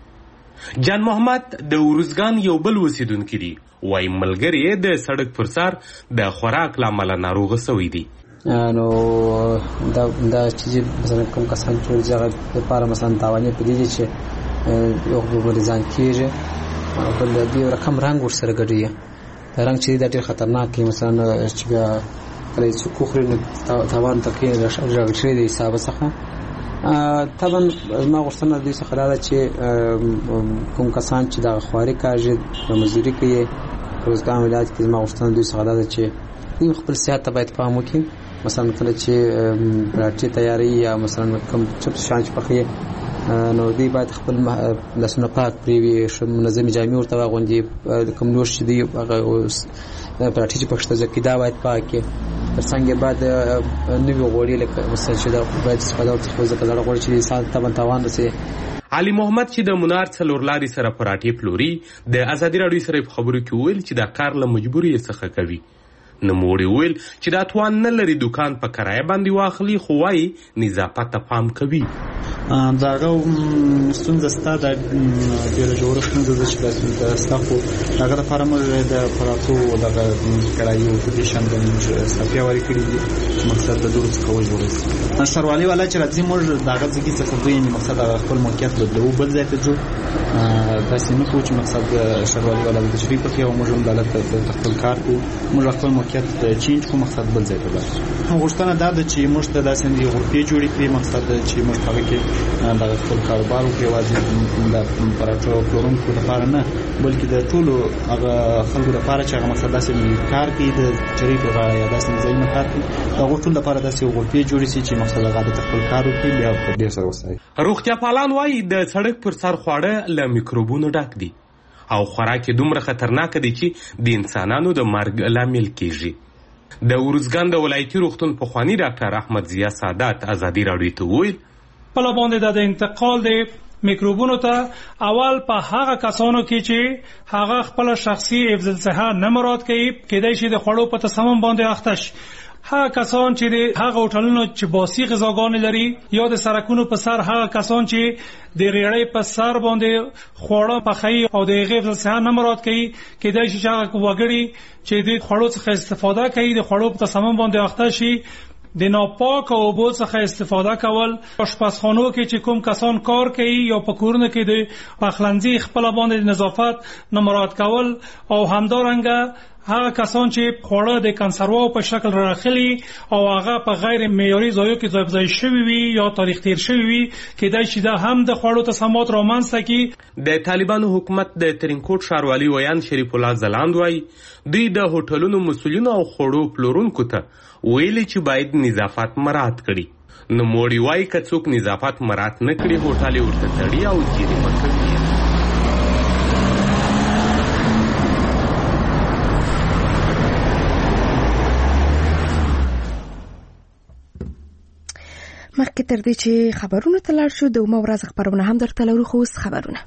جان محمد د ارزګان یو بل اوسیدونکی دی، وایي ملګری یې د سړک پر سر د خوراک له امله ناروغه سوی دی. نو دا دا چې مثلا کوم کسان چې هغه لپاره مثلا تاوانې په دې دي چې یو دوه مریضان کېږي، بل دې رقم رنګ ورسره ګډوي. دا رنګ چې دا ډېر خطرناک دی. مثلا چې بیا کله چې کوخري نو تاوان ته کې راغلی دی حساب څخه. طبعا زما غوښتنه دوی څخه دا ده چې کوم کسان چې دغه خواري کاږي د مزدوري کوي روزګان ولایت کې، زما غوښتنه دوی څخه دا ده چې دوی خپل صحت ته باید پام وکړي. مثلا کله چې پراټې تیاری یا مثلا کوم چپس شان چې پخوي، نو دوی باید خپل لاسونه پاک پرېوي، منظمې جامې ورته واغوندي. کوم لوښ چې دوی هغه پراټې چې پکښته ځکي دا باید پاک کړي. تر څنګ باید نوي غوړي لکه مثلا چې دا باید استفاده وکړي، ځکه زړه غوړي چې انسان ته تاوان رسوي. علي محمد چې د منار څلورلارې سره پراټې پلوري د ازادي راډیو سره په خبرو کې وویل چې دا کار له مجبورۍ څخه کوي. نوموړي وویل چې دا توان نه لري دکان په کرایه باندې واخلي، خو وایي نظافت ته پام کوي. دا هغه ستونزه ستا د ډېره ژوره ستونزه ده چې دا ستا خو هغه دپاره موږ د پراټو دغه کړایي په دې شان باندې موږ صافي هواري کړي دي چې مقصد د دوړو څخه وژغورل شي. ښاروالۍ والا چې راځي موږ د هغه ځای څخه دوی مقصد هغه خپل موقعیت بدلوو، بل ځای ته ځو. داسې نه کوو چې مقصد ښاروالۍ والا د تشریح پکې او موږ هم د حالت د خپل کار کوو، موږ خپل موقعیت چینج کوو، مقصد بل ځای ته لاړ شو. غوښتنه دا ده چې موږ ته داسې غرفې جوړې کړي، مقصد چې موږ هغه کې دغه خپل کاروبار وکړو، یوازې د پراټو پلورونکو لپاره نه، بلکې د ټولو هغه خلکو لپاره چې هغه مقصد داسې کار کوي د چرۍ په غاړه یا داسې ځایونه کار کوي، د هغو ټولو لپاره داسې غرفې جوړې شي چې مقصد هغه د خپل کار وکړي بیا په ډېر سره وستایي. روغتیا پالان وایي د سړک پر سر خواړه له میکروبونو ډک دي او خوراک یې دومره خطرناکه دی چې د انسانانو د مرګ لامل کېږي. د ارزګان د ولایتي روغتون پخواني ډاکټر احمد ضیا سادات ازادي راډیو ته وویل خپل باندې د انتقال دی میکروبونو ته اول په هغه کسانو کې چې هغه خپل شخصي حفظ الصحه نه مراعات کوي، کېدای شي د خوړو په تسمم باندې اخته شي. هغه کسان چې د هغه هوټلونو چې باسي غذاګانې لري یا د سړکونو په سر هغه کسان چې د ریړۍ په سر باندې خواړه پخوي او د هغې حفظ الصحه نه مراعات کوي، کېدای شي چې هغه وګړي چې د خوړو څخه استفاده کوي د خوړو په تسمم باندې اخته شي. د ناپاک اوبو څخه استفاده کول، آشپزخانو کې چې کوم کسان کار کوي یا په کورونو کې د پخلنځي خپل باندې نظافت نه مراعات کول، او همدارنګه هغه کسان چې خواړه د کنسرواو په شکل راخلي او هغه په غیر معیاري ځایو کې ځای شوي وي یا تاریخ تیر شوي وي، کېدای شي دا هم د خوړو تسمات رامنځته کړي. د طالبانو حکومت د ترینکوټ ښاروالي ویان شریف الله ځلاند وایي دوی د هوټلونو مسؤلینو او خوړو پلورونکو ته ویلي چې باید نظافت مراعات کړي. نوموړي وایي که څوک نظافت مراعات نه کړي هوټل یې ورته تړي او جریمه کوي. مخکې تر دې چې خبرونه ته لاړ شو د اومه ورځ خبرونه هم درته لرو، خو اوس خبرونه.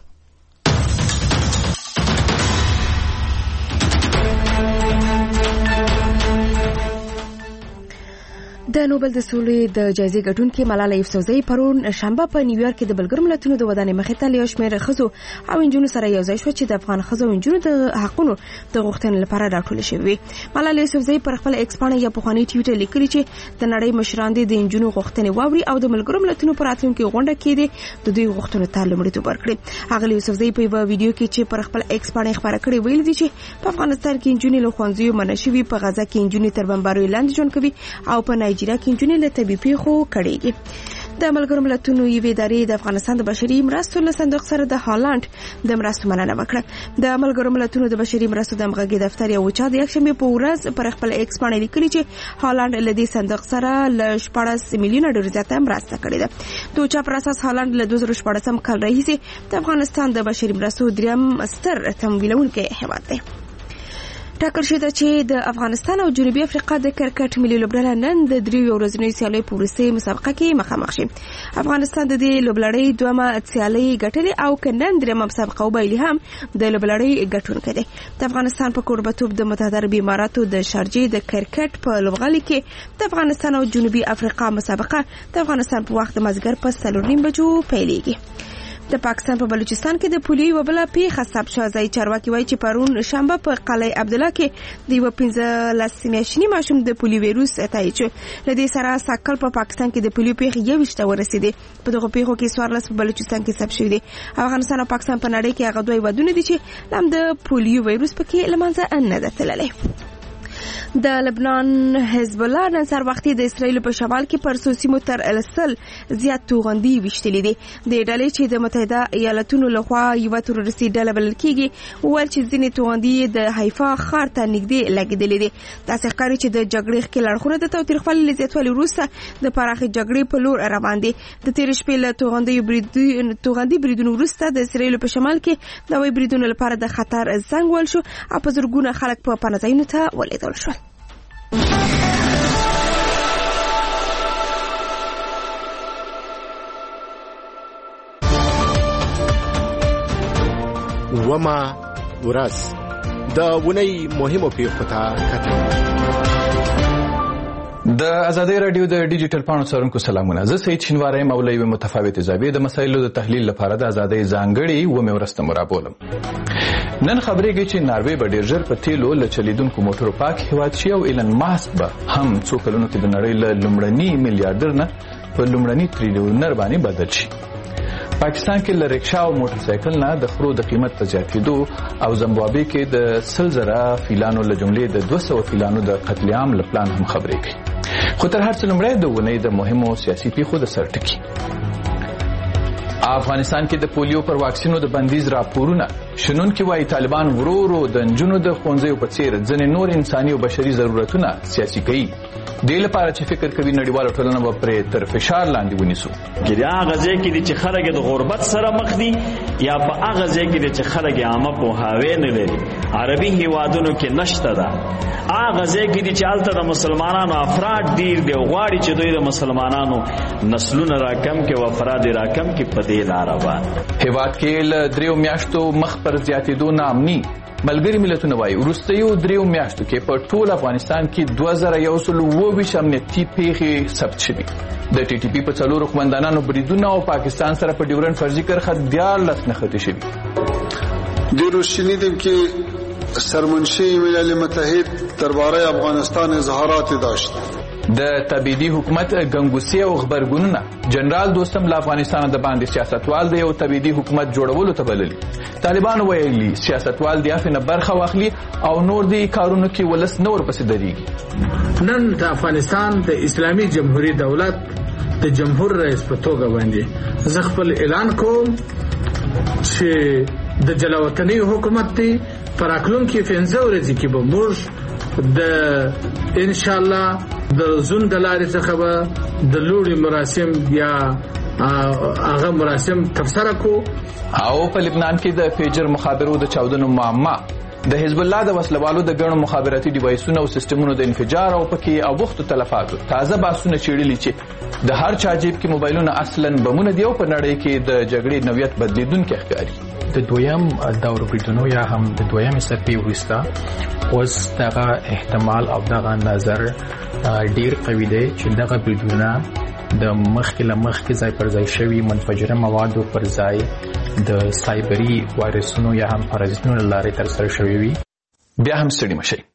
د نوبل د سولې د جایزې ګټونکې ملاله یوسفزۍ پرون شنبه په نیویارک کې د ملګرو ملتونو د ودانۍ مخې ته له شمېر ښځو او نجونو سره یو ځای شوه چې د افغان ښځو او نجونو د حقونو د غوښتنې لپاره راټولې شوې وي. ملاله یوسفزۍ پر خپل ایکس پاڼه یا پخواني ټویټر لیکلي چې د نړۍ مشران د نجونو غوښتنې واوري او د ملګرو ملتونو په راتلونکي غونډه کې د دوی غوښتنو ته لومړیتوب ورکړي. هغه یوسفزۍ په یو ویډیو کې چې پر خپل ایکس پاڼه خبره کړې ویل دي چې په افغانستان کې نجونې له ښوونځیو منع شوي، په غزه کې نجونې تر بمباریو لاندې ژوند کوي او په نایجیریا کې نجونې له طبي پیښو کړيږي. د ملګرو ملتونو یوې ادارې د افغانستان د بشري مرستو له صندوق سره د هالند د مرستو مننه وکړه. د ملګرو ملتونو د بشري مرستو د همغږي دفتر یو چا د یکشنبه په ورځ پر خپل ایکس باندې لیکلي چې هالند له دې صندوق سره ل شپږ میلیونه ډالر زیاته مرسته کړې ده. د چا پر اساس هالند له دوه زره شپږم کال راهیسې د افغانستان د بشري مرستو دریم ستر تمویلونکی هیواد دی. ټاکل شوی ده چې د افغانستان او جنوبي افریقا د کرکټ ملي لوبډله نن د دریو ورځنیو سیالیو په وروستۍ مسابقه کې مخامخ شي. افغانستان د دې لوبلړۍ دومره سیالي ګټلې او کنن درېمه مسابقه وبایلي هم د لوبلړۍ ګټونکی دی. د افغانستان په کوربتوب د متحده عربي اماراتو د شارجې د کرکټ په لوبغالي کې د افغانستان او جنوبي افریقا مسابقه د افغانستان په وخت د مازیګر په څلور نیم بجو پیلېږي. د پاکستان په بلوچستان کې د پولیو وبله پیښه ثبت شوه. ځای چارواکي وایي چې پرون شنبه په قلعه عبدالله کې د یو پنځلس میاشتني ماشوم د پولیو ویروس تایید شو. له دې سره ساکل په پاکستان کې د پولیو پیښې یوویشت ته ورسېدې. په دغه پیښو کې څوارلس په بلوچستان کې ثبت شوي دي. افغانستان او پاکستان په نړۍ کې هغه دوه هېوادونه دي چې هم د پولیو ویروس پکې له منځه نه ده تللی. د لبنان حزب الله نن سهار وختي د اسرایل په شمال کې پر څو سیمو تر لسل زیات توغندي وشتلې دي. د ډلې چې د متحده ایالاتونو لخوا یو تروریستي ډله بلل کیږي ول چې ځینې توغندي د حیفا ښار ته نږدې لګیدلې دي. تاسو ښکاري چې د جګړې ښکېل اړخونه د توترخوالي زیاتوالي وروسته د پراخې جګړې په لور روان دي. د تیر شپې له توغندي بریدونو توغندي بریدونو وروسته د اسرایل په شمال کې د وای بریدونو لپاره د خطر زنګ ول شو او په زرګونه خلک په پناه ځایونو ته ولیدل شول. وما ورځ د ونی مهمو پیښو ته کتل. د ازادي رادیو د ډیجیټل پاڼو څارونکو سلامونه. زه سید شینواری مولوی و متفاوت زاویه د مسایلو د تحلیل لپاره د ازادي ځانګړي و مې ورسته مرابولم. نن خبرېږي چې ناروې به ډېر ژر په تیلو له چلیدونکو موټرو پاک هیواد شي او ایلن ماسک به هم څو کلونو کې د نړۍ له لومړني میلیارډر نه په لومړني تریلیونر باندې بدل شي. پاکستان کې له رکشا او موټر سایکل نه د خرو د قیمت په زیاتېدو او زمبابوې کې د سل زره فیلانو له جملې د دوه سوه فیلانو د قتل عام له پلان هم خبرېږي. خو تر هر څه لومړی د ونې د مهمو سیاسي پیښو د سر ټکي. افغانستان کې د پولیو پر واکسینو د بندیز راپورونه شنونکي وایي طالبان ورو ورو د نجونو د ښوونځیو په څیر ځینې نور انساني او بشري ضرورتونه سیاسي کوي. دې لپاره چې فکر کوي نړیواله ټولنه به پرې تر فشار لاندې ونیسو. کې هغه ځای کې دي چې خلک د غربت سره مخ دي یا په هغه ځای کې دي چې خلک عامه پوهاوی نه لري. عربي هیوادونو کې نشته ده. هغه ځای کې دي چې هلته د مسلمانانو افراد ډیر دی او غواړي چې دوی د مسلمانانو نسلونه راکم کې او افراد راکم کې په دې لاره باندې. هیواد کې له دریو میاشتو مخ پر زیاتېدو ناامني. ملګري ملتونه وایي وروستیو دریو میاشتو کې په ټول افغانستان کې دوه زره یو سل اووه ویشت امنیتي پیښې ثبت شوي. د ټي ټي پي په څلورو قومندانانو بریدونه او پاکستان سره په ډیورنډ فرضي کرښه دیارلس نښتې شوي. دیروز شنیدیم که سرمنشی ملل متحد درباره افغانستان اظهاراتی داشت. د تبعیدي حکومت ګنګوسي او خبرګونونه جنرال دوستم له افغانستان د باندې سیاستوال د یو تبعیدي حکومت جوړولو ته بللي. طالبان ویلي سیاستوال د افنه برخه واخلي او نور دي کارونو کې ولس نور پسې درېږي. نن د افغانستان د اسلامي جمهوریت دولت د جمهور رئیس په توګه باندې زه خپل اعلان کوم چې د جلاوطنۍ حکومت دی پر اکلونکو پنځه ورځې کې به موږ د ان شاء الله د زون د لارې څخه به د لوړي مراسم یا هغه مراسم ترسره کو. او په لبنان کې د پیجر مخابرو د چاودنو معما د حزب الله د وسلوالو د ګڼو مخابراتي ډیوایسونو او سیستمونو د انفجار او پکې او وختو تلفاتو تازه باسونه چیړلي چې د هر چا جیب کې موبایلونه اصلا بمونه دی او په نړۍ کې د جګړې نویت بدلیدونکي ښکاري. د دویم دور بریدونو یا هم د دویم سرپی وروسته اوس دغه احتمال او دغه نظر ډیر قوي دی چې دغه بریدونه د مخکې له مخکې ځای پر ځای شوي منفجره موادو پر ځای د سایبري وایرسونو یا هم پارازیتونو له لارې ترسره شوي وي. بیا هم ستړي مه شئ.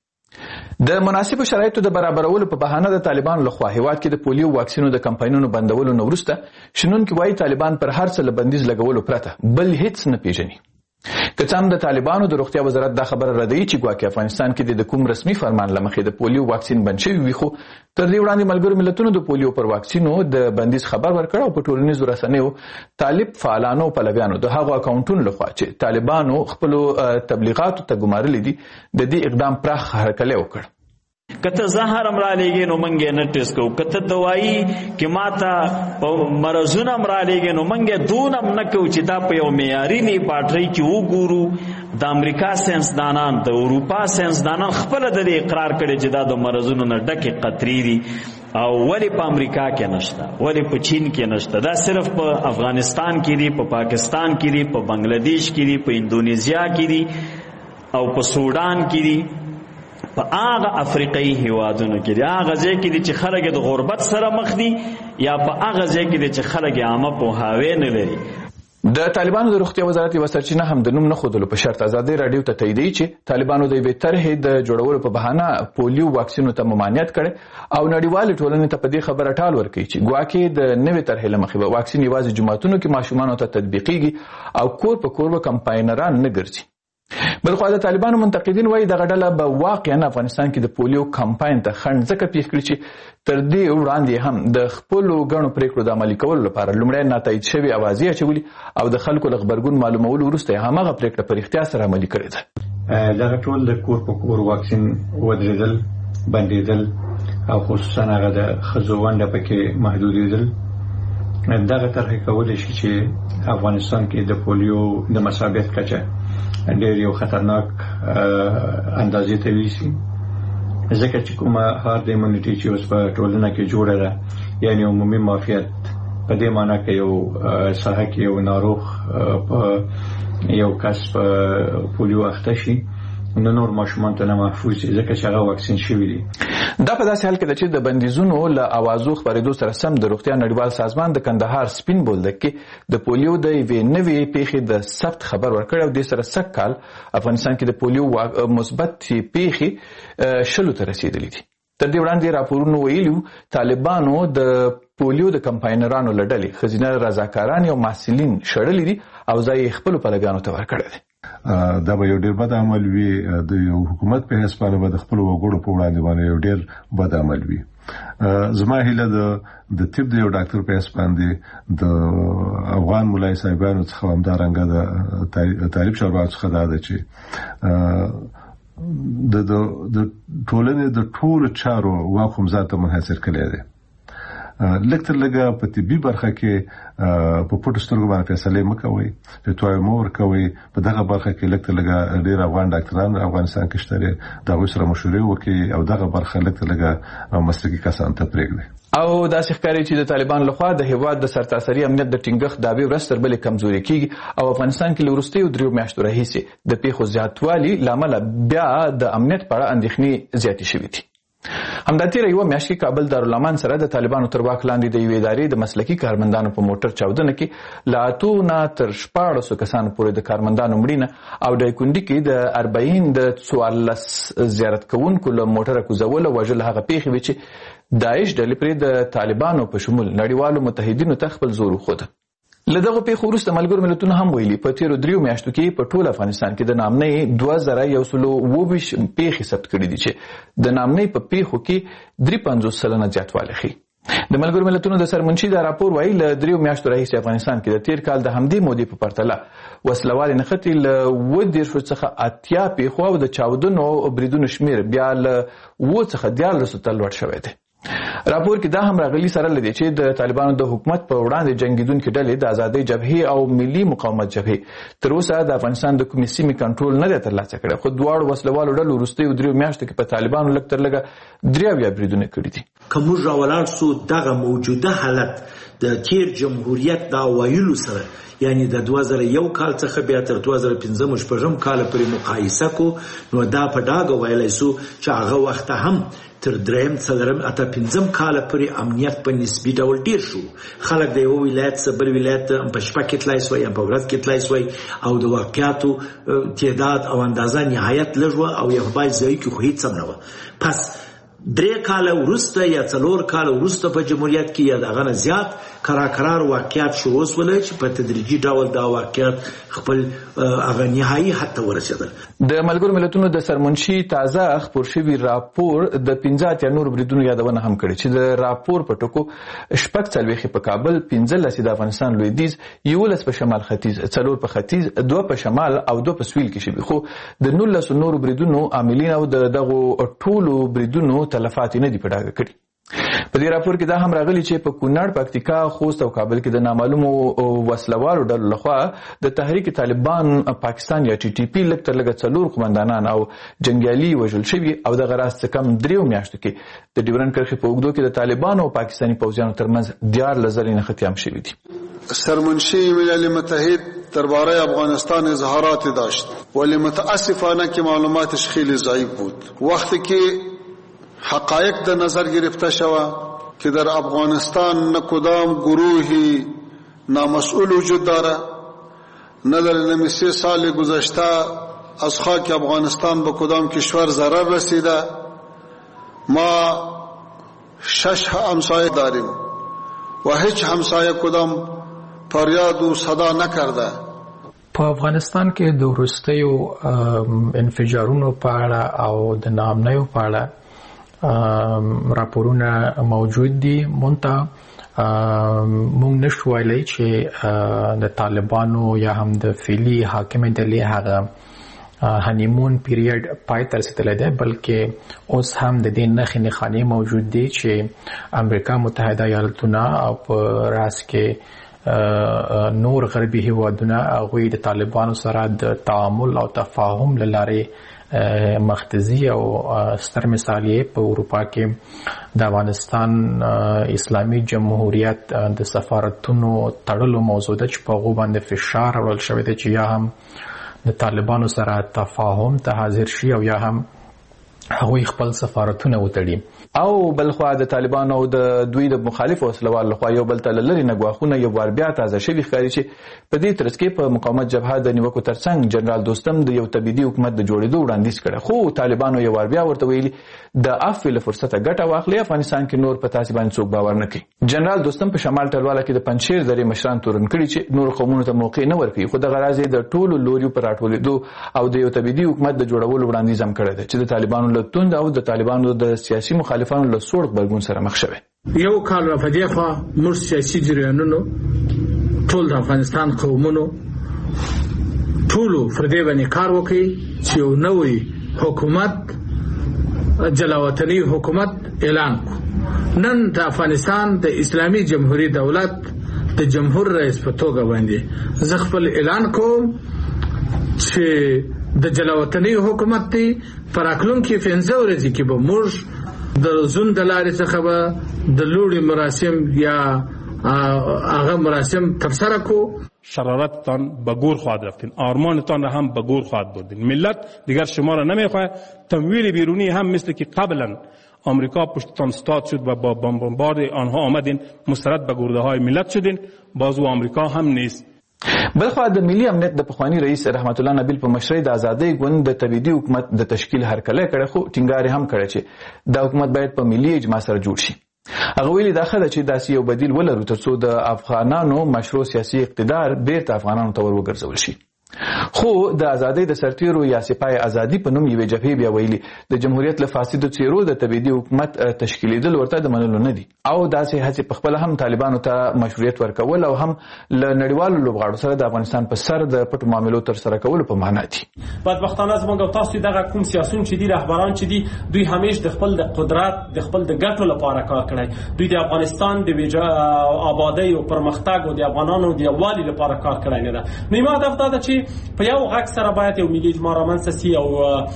د مناسبو شرایطو د برابرولو په بهانه د طالبانو لخوا هیواد کې د پولیو واکسینو د کمپاینونو بندولو نه وروسته شنونکي وایي طالبان پر هر څه له بندیز لګولو پرته بل هیڅ نه پیژني. که څه هم د طالبانو د روغتیا وزارت دا خبره ردوي چې ګواکې افغانستان کې د کوم رسمي فرمان له مخې د پولیو واکسین بند شوی وي، خو تر دې وړاندې ملګرو ملتونو د پولیو پر واکسینو د بندیز خبر ورکړ او په ټولنیزو رسنیو طالب فعالانو او پلویانو د هغو اکاونټونو لخوا چې طالبانو خپلو تبلیغاتو ته ګمارلي دي د دې اقدام پراخ هرکلی وکړ. کته زهر امرا لګي نو منګه نه ټیسټ کو، کته دوايي کې ماته مرزونه امرا لګي نو منګه دونم نه کو چې دا په یو معیاري لیبارټری کې وګورو. د امریکا ساينسدانان د اروپا ساينسدانان خپل د اقرار کړي چې دا د مرزونو نه ډکه قطري دي او ولی په امریکا کې نشته، ولی په چین کې نشته، دا صرف په افغانستان کې دي، په پاکستان کې دي، په بنگلاديش کې دي، په اندونیزیا کې دي او په سودان کې دي، په هغه افریقایي هیوادونو کې دي، هغه ځای کې دي چې خلک د غربت سره مخ دي یا په هغه ځای کې دي چې خلک عامه پوهاوی نه لري. د طالبانو د روغتیا وزارت یوه سرچینه هم د نوم نه ښودلو په شرط ازادي راډیو ته تاییدوي چې طالبانو د یوې طرحې د جوړولو په بهانه پولیو واکسینو ته ممانعت کړی او نړیوالې ټولنې ته په دې خبره ټال ورکوي چې ګواکې د نوې طرحې له مخې به واکسین یوازې جوماتونو کې ماشومانو ته تطبیقیږي او کور په کور به کمپاینران نه ګرځي. بلخوا د طالبانو منتقدین وایي دغه ډله به واقعا افغانستان کې د پولیو کمپاین ته خنډ ځکه پیښ کړي چې تر دې وړاندې هم د خپلو ګڼو پریکړو د عملي کولو لپاره لومړی ناتایید شوي اوازې اچولي او د خلکو له غبرګون معلومولو وروسته یې هماغه پریکړه په رښتیا سره عملي کړې ده. دغه ټول د کور په کور واکسین ودرېدل، بندېدل او خصوصا هغه د ښځو ونډه پکې محدودېدل، دغه طرحې کولی شي چې افغانستان کې د پولیو د مصابیت کچه ډېر یو خطرناک اندازې ته ویسي، ځکه چې کومه هارد ایمونیټي چې اوس په ټولنه کې جوړه ده، یعنی عمومي معافیت په دې معنی کې یو ساحه کې یو ناروغ په یو کس په پولیو اخته شي نو نور ماشومان ته نه محفوظ دي ځکه چې هغه واکسین شوي دي. دا په داسې حال کې ده چې د بندیزونو له اوازو خپرېدو سره سم د روغتیا نړیوال سازمان د کندهار سپین بولدک کې د پولیو د یوې نوې پیښې د ثبت خبر ورکړی او دې سره سږ کال افغانستان کې د پولیو مثبت پیښې شلو ته رسېدلې دي. تر دې وړاندې راپورونو ویلي طالبانو د پولیو د کمپاینرانو له ډلې ښځینه رضاکاران او محصلین شړلي دي او ځای یې خپلو پلویانو ته ورکړی دی. دا به یو ډیر بد عمل وي، د یو حکومت په حساب باندې د خپل وګړو په وړاندې باندې یو ډیر بد عمل وي. زما هیله د د طب د یو ډاکټر په حساب باندې د افغان مولای صاحبانو څخه همدارنګه د طالب شربات څخه دا ده چې د د ټولنې د ټولو چارو واکوم ذاته منحصر کړي دي. لکتر لګه په طبي برخه کې په پټو سترګو باندې فیصله مکوي، فتوی مور کوي. په دغه برخه کې لکتر لګه ډیر افغان ډاکټران افغانستان کې شته، دا سره مشورې وکړي او دغه برخه لکتر لګه مسلکي کسان ته پرېږدي. او داسې ښکاري چې د طالبان لخوا د هیواد د سرتاسري امنیت د ټینګښت دعوې ورځ تر بلې کمزوري کیږي او افغانستان کې له وروستیو دریو میاشتو راهیسې د پیښو زیاتوالي له امله بیا د امنیت په اړه اندېښنې زیاتې شوې دي. همدا تیره یوه میاشت کې کابل دارالامان سره د طالبانو تر واک لاندې د یوې ادارې د مسلکي کارمندانو په موټر چاودنه کې له اتو نه تر شپاړسو کسانو پورې د کارمندانو مړینه او ډایکونډي کې د اربعین د څوارلس زیارت کوونکو له موټره کوزول او وژل هغه پیښې وې چې داعش ډلې پرې د طالبانو په شمول نړیوالو متحدینو ته خپل زور وښوده. له دغه پیښو وروسته ملګرو ملتونو هم ویلي په تیرو دریو میاشتو کې په ټول افغانستان کې د نامنۍ دوه زره یو سلو اووه ویشت پیښې ثبت کړي دي چې د نامنۍ په پیښو کې درې پنځوس سلنه زیاتوالی ښیي. د ملګرو ملتونو د سرمنشي دا راپور وایي له دریو میاشتو راهیسې افغانستان کې د تیر کال د همدې مودې په پرتله وسلوالې نښتې له اووه دېرشو څخه اتیا پیښو او د چاودنو او بریدونو شمېر بیا له اووه څخه دیارلسو ته لوړ شوی دی. راپور کې دا هم راغلي سره لدی چې د طالبانو د حکومت په وړاندې جنگیدونکو ډلې د آزادۍ جبهې او ملي مقاومت جبهې تر اوسه د افغانستان د کومې سیمې کنټرول نه دی ترلاسه کړی، خو دواړو وسلوالو ډلو وروستیو دریو میاشتو کې په طالبانو لږ تر لږه درې اویا بریدونه کړي دي. که موږ راولاړ سو دغه موجوده حالت د تیر جمهوریت د اوایلو سره، یعنی د دوه زره یو کال څخه بیا تر دوه زره پنځم شپږم کال پورې مقایسه کو، نو دا په ډاګه ویلی سو چې هغه وخت هم تر دریم څلورم اته پنځم کال پورې امنیت په نسبي ډول ډیر شو. خلک د یو ولایت څخه بل ولایت په شپه کې تلای سوی، په ورځ کې تلای سوی، او د واقعیاتو تعداد او اندازه نهایت لږ وه او یا باید ځای کې خو هېڅ هم نه وه. پس درې کاله وروسته یا څلور کاله وروسته په جمهوریت کې یا د هغه نه زیات کراکرار واقعیات شروع شول چې په تدریجي ډول دا واقعیات خپل هغه نهایي حد ته ورسېدل. د ملګرو ملتونو د سرمنشي تازه خپور شوي راپور د پنځه اتیا نورو بریدونو یادونه هم کړې چې د راپور په ټکو شپږ څلوېښت په کابل، پنځلس د افغانستان لویدیځ، یولس په شمال ختیځ، څلور په ختیځ، دوه په شمال او دوه په سویل کې شوي. خو د نولسو نورو بریدونو عاملین او د دغو ټولو بریدونو تلفات نه دي په ډاګه کړي. په دې راپور کې دا هم راغلي چې په کونړ، پکتیکا، خوست او کابل کې د نامعلومو وسلوالو ډلو لخوا د تحریک طالبان پاکستان یا ټي ټي پي لږ تر لږه څلور قومندانان او جنګیالي وژل شوي او دغه راز څه کم دریو میاشتو کې د ډیورنډ کرښې په اوږدو کې د طالبانو او پاکستاني پوځیانو ترمنځ دیارلس ځلې نښتې هم شوي دي. سرمنشی ملل متحد درباره افغانستان اظهارات داشت ولی متاسفانه که معلوماتش خیلی ضعیف بود. وقتی که حقایق در نظر گرفته شود که در افغانستان نه کدام گروهی نامسئول وجود داره، نه در نمی سه سال گذشته از خاک افغانستان به کدام کشور ضرر رسیده. ما شش همسایه داریم و هیچ همسایه کدام فریاد و صدا نکرده. په افغانستان کې د وروستیو انفجارونو په اړه او د ناامنیو په اړه راپورونه موجود دي. مونته مونږ نشو ویلی چې د طالبانو یا هم د فعلي حاکمې ډلې هغه هنیمون پیریډ پای ته رسېدلی دی، بلکې اوس هم د دې نښې نښانې موجود دي چې امریکا متحده ایالتونه او په راس کې نور غربي هیوادونه هغوی د طالبانو سره د تعامل او تفاهم له لارې مختزی او ستر مثال یې په اروپا کې د افغانستان اسلامي جمهوریت د سفارتونو تړلو موضوع ده چې په هغو باندې فشار راوړل شوی دی چې یا هم د طالبانو سره تفاهم ته حاضر شي او یا هم هغوی خپل سفارتونه وتړي. او بلخوا د طالبانو او د دوی د مخالفو وسلوالو لخوا یو بل ته له لرې نه ګواښونه یو وار بیا تازه شوي ښکاري چې په دې ترڅ کې په مقاومت جبهه د نیوکو ترڅنګ جنرال دوستم د یو تبعیدي حکومت د جوړېدو وړاندیز کړی، خو طالبانو یو وار بیا ورته ویلي د عفوې له فرصته ګټه واخلي، افغانستان کې نور په تاسې باندې څوک باور نه کوي. جنرال دوستم په شمال ټلواله کې د پنجشیر درې مشران تورن کړي چې نور قومونو ته موقع نه ورکوي، خو دغه راز د ټولو لوریو په راټولېدو او د یو تبعیدي حکومت د جوړولو وړاندیز هم کړی دی چې د طالبانو له توند او د طالبانو د سیاسي مخالفانو له سوړ غبرګون سره مخ شوی. یو کال را پدې خوا موږ سیاسي جریانونو ټول د افغانستان قومونو ټولو پر دې باندې کار وکړي چې یو نوی حکومت، جلاوطني حکومت اعلان کړو. نن د افغانستان د اسلامي جمهوریت دولت د جمهور رئیس په توګه باندې زه خپل اعلان کوم چې د جلاوطني حکومت دی پر راتلونکي پنځه ورځې کې به موږ د زون د لارې څخه به د لوړي مراسم یا هغه مراسم ترسره کو. شرارتتان به گور خواهد رفتین، آرمانتان را هم به گور خواهد بردین. ملت دیگر شما را نمیخواه. تمویل بیرونی هم مثل که قبلا آمریکا پشتتان ستاد شد و با بمبارد آنها آمدین مسترد به گرده های ملت شدین، بازو آمریکا هم نیست. بلخوا د ملي امنیت د پخوانی رئیس رحمت الله نبیل په مشرۍ د آزادۍ ګوند د تبعیدي حکومت د تشکیل هرکلی کړی، خو ټینګار هم کړی چې دا حکومت باید په ملي اجماع سره جوړ شي. هغه ویلي دا ښه ده چې داسې یو بدیل ولرو ترڅو د افغانانو مشروع سیاسي اقتدار بیرته افغانانو ته ور وګرځول شي. خو د ازادۍ د سرتیرو یا سپای ازادي په نوم یوې جبهې بیا ویلي د جمهوریت له فاسدو څیرو د تبعیدي حکومت تشکیلیدل ورته د منلو نه دي او داسې هڅې په خپله هم طالبانو ته مشروعیت ورکول او هم له نړیوالو لوبغاړو سره د افغانستان په سر د پټو معاملو ترسره کولو په معنا دي. بدبختانه زموږ او تاسو دغه کوم سیاسون چې دي رهبران چې دي دوی همیش د خپل د قدرت د خپل د ګټو لپاره کار کړی. دوی د افغانستان د آبادۍ او پرمختګ او د افغانانو د یووالي لپاره کار کړی نه ده. نو ما هدف دا ده چې په یو غږ سره باید یو ملي اجماع رامنځته سي او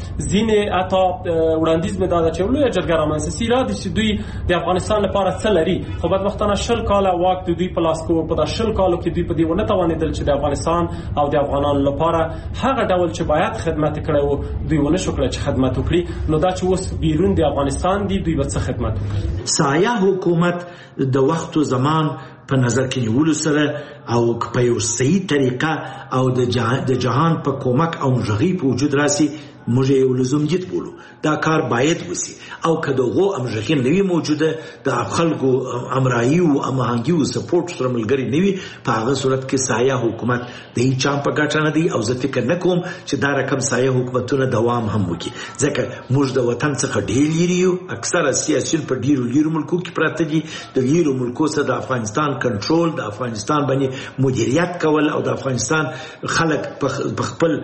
ځینې حتی وړاندیز مې دا ده چې لویه جرګه رامنځته سي را دي چې دوی د افغانستان لپاره څه لري. خو بدبختانه شل کاله واک د دوی په لاس کې و. په دا شل کالو کې دوی په دې ونه توانېدل چې د افغانستان او د افغانانو لپاره هغه ډول چې باید خدمت کړی و دوی ونه شو کړی چې خدمت وکړي. نو دا چې اوس بیرون د افغانستان دي دوی به څه خدمت وکړي. سایه حکومت د وخت و زمان په نظر کې نیولو سره او په یو صحیح طریقه او د جهان په کومک او ژغی په وجود راسي موږ یو لزوم جد بولو. دا کار باید وسی او که دغه امژغی نوی موجوده د خلکو امرایي او امهنګي او سپورټ سره ملګری نوی په هغه صورت کې سایه حکومت د هیڅ چا په ګټه نه دی او زه فکر نه کوم چې دا رقم سایه حکومتونه دوام هم وکړي ځکه موږ د وطن څخه ډېر لري یو. اکثره سیاسيون په ډیرو لیرو ملکو کې پراته دي. د لیرو ملکو سره د افغانستان کنټرول د افغانستان باندې مدیریت کول او د افغانستان خلک په خپل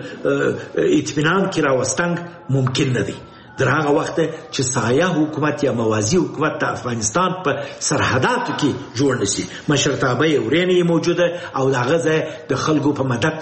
اطمینان کې راوستنګ ممکن نه دی. در هغه وخت چې سایه حکومت یا موازی حکومت د افغانستان په سرحداتو کې جوړ نشي مشرتابه یې ورېنې موجوده او د هغه ځای د خلکو په مدد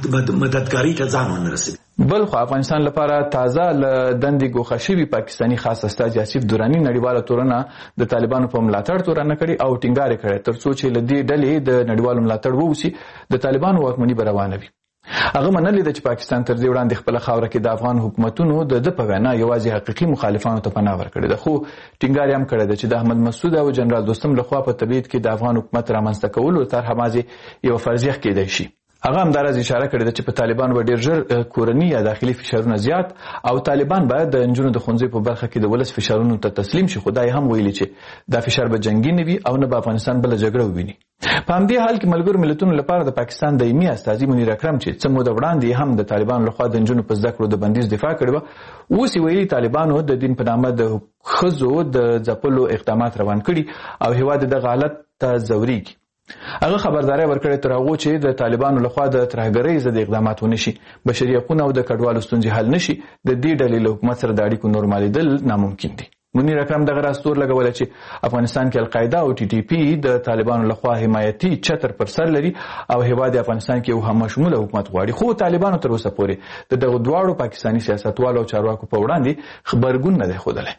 مددګاری ته ځان ونه رسوي. بل خو افغانستان لپاره تازه له دندې ګوښه شوي پاکستاني خاص استازي آصف دراني نړیواله تورنه د طالبانو په ملاتړ تورنه کړې او ټینګار یې کړی تر څو چې له دې ډلې د نړیوالو ملاتړ ووسي د طالبانو واکمني به روانه وي. هغه منلې ده چې پاکستان تر دې وړاندې خپله خاوره کې د افغان حکومتونو د ده په وینا یوازې حقیقي مخالفانو ته پناه ورکړې ده. خو ټینګار یې هم کړی ده چې د احمد مسعود او جنرال دوستم لخوا په تبعید کې د افغان حکومت رامنځته کولو طرحه مازې یوه فرضیه کېدی شي. هغه همداراز اشاره کړې ده چې په طالبانو به ډېر ژر کورني یا داخلي فشارونه زیات او طالبان باید د نجونو د ښوونځیو په برخه کې د ولس فشارونو ته تسلیم شي. خو دا یې هم ویلي چې دا فشار به جنګي نه وي او نه به افغانستان بله جګړه وویني. په همدې حال کې ملګرو ملتونو لپاره د پاکستان دایمي استازي منیر اکرم چې څه موده وړاندې هم د طالبانو لخوا د نجونو په زده کړو د بندیز دفاع کړې وه اوس یې ویلي طالبانو د دین په نامه د ښځو د ځپلو اقدامات روان کړي او هېواد دغه حالت ته ځورېږي. هغه خبرداری ورکړی تر هغو چې د طالبانو لخوا د ترهګرۍ ضد اقدامات ونه شي بشري حقونه او د کډوالو ستونزې حل نه شي د دې ډلې له حکومت سره د اړیکو نورمالېدل ناممکن دي. منیر اکرم دغه راز تور لګولی چې افغانستان کې القاعده او ټي ټي پي د طالبانو لخوا حمایتي چتر پر سر لري او هیواد افغانستان کې یو همشموله حکومت غواړي. خو طالبانو تر اوسه پورې د دغو دواړو پاکستاني سیاستوالو او چارواکو په وړاندې خبرګون نه دی ښودلی.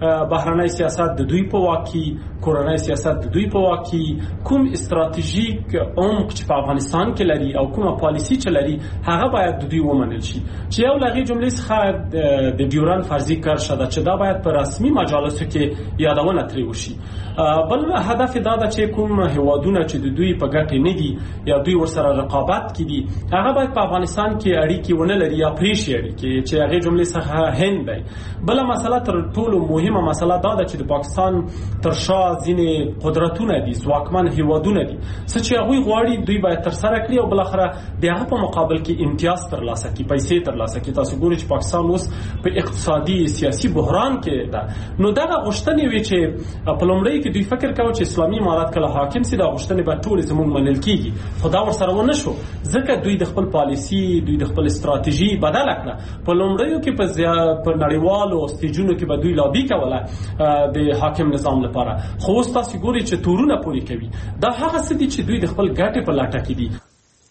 بهرنی سیاست د دوی په واک کې کورنی سیاست د دوی په واک کې کوم استراتیژیک عمق چې په افغانستان کې لري او کومه پالیسی چې لري هغه باید د دوی ومنل شي چې یو لغې جملې څخه د ډیورن فرضي کرښه ده چې دا باید په رسمي مجالسو کې یادونه ترې وشي. بل هدف دا ده چې کوم هیوادونه چې د دوی په ګټې نه دي یا دوی ورسره رقابت کې دي هغه باید په افغانستان کې اړیکې ونه لري یا پرېښي اړیکې چې هغې جملې څخه هند دی. بله مسله تر ټولو مهمه مسله دا ده چې د پاکستان تر شا ځینې قدرتونه دي ځواکمن هیوادونه دي څه چې هغوی غواړي دوی باید ترسره کړي او بالاخره د هغه په مقابل کې امتیاز ترلاسه کړي پیسې ترلاسه کړي. تاسو ګورئ چې پاکستان اوس په اقتصادي سیاسي بحران کې ده. نو دغه غوښتنې وې چې په لومړۍ کې دوی فکر کاوه چې اسلامي امارات کله حاکم سي دا غوښتنې به ټولې زموږ منل کېږي خو دا ورسره ونه شو ځکه دوی د خپل پالیسي دوی د خپل استراتیژي بدله کړه. په لومړیو کې په نړیوالو سټیجونو کې به دوی لابي کوله د حاکم نظام لپاره خو اوس تاسو ګورئ چې تورونه پوري کوي. دا هغه څه دي چې دوی د خپل ګټې په لټه کې دي.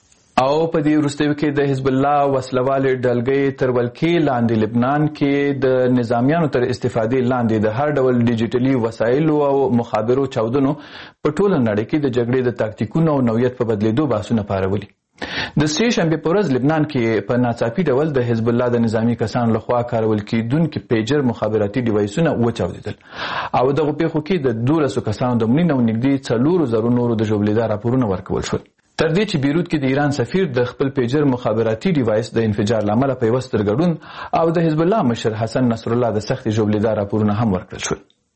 او په دې وروستیو کې د حزب الله وسلوالې ډلګۍ تر ولکې لاندې لبنان کې د نظامیانو تر استفادې لاندې د هر ډول ډیجیټلي وسایلو او مخابرو چاودنو په ټوله نړۍ کې د جګړې د تاکتیکونو او نوعیت په بدلیدو بحثونه پارولي. د سې شنبې په ورځ لبنان کې په ناڅاپي ډول د حزب الله د نظامي کسانو لخوا کارول کېدونکي پیجر مخابراتي ډیوایسونه وچاودېدل او دغو پیښو کې د دولسو کسانو د مړینې او نږدې څلورو زرو نورو د ژوبلېدا راپورونه ورکول شول. تر دې چې بیروت کې د ایران سفیر د خپل پیجر مخابراتي ډیوایس د انفجار له امله په یوه سترګډون او د حزب الله مشر حسن نصرالله د سختې ژوبلېدا راپورونه هم ورکړل شول.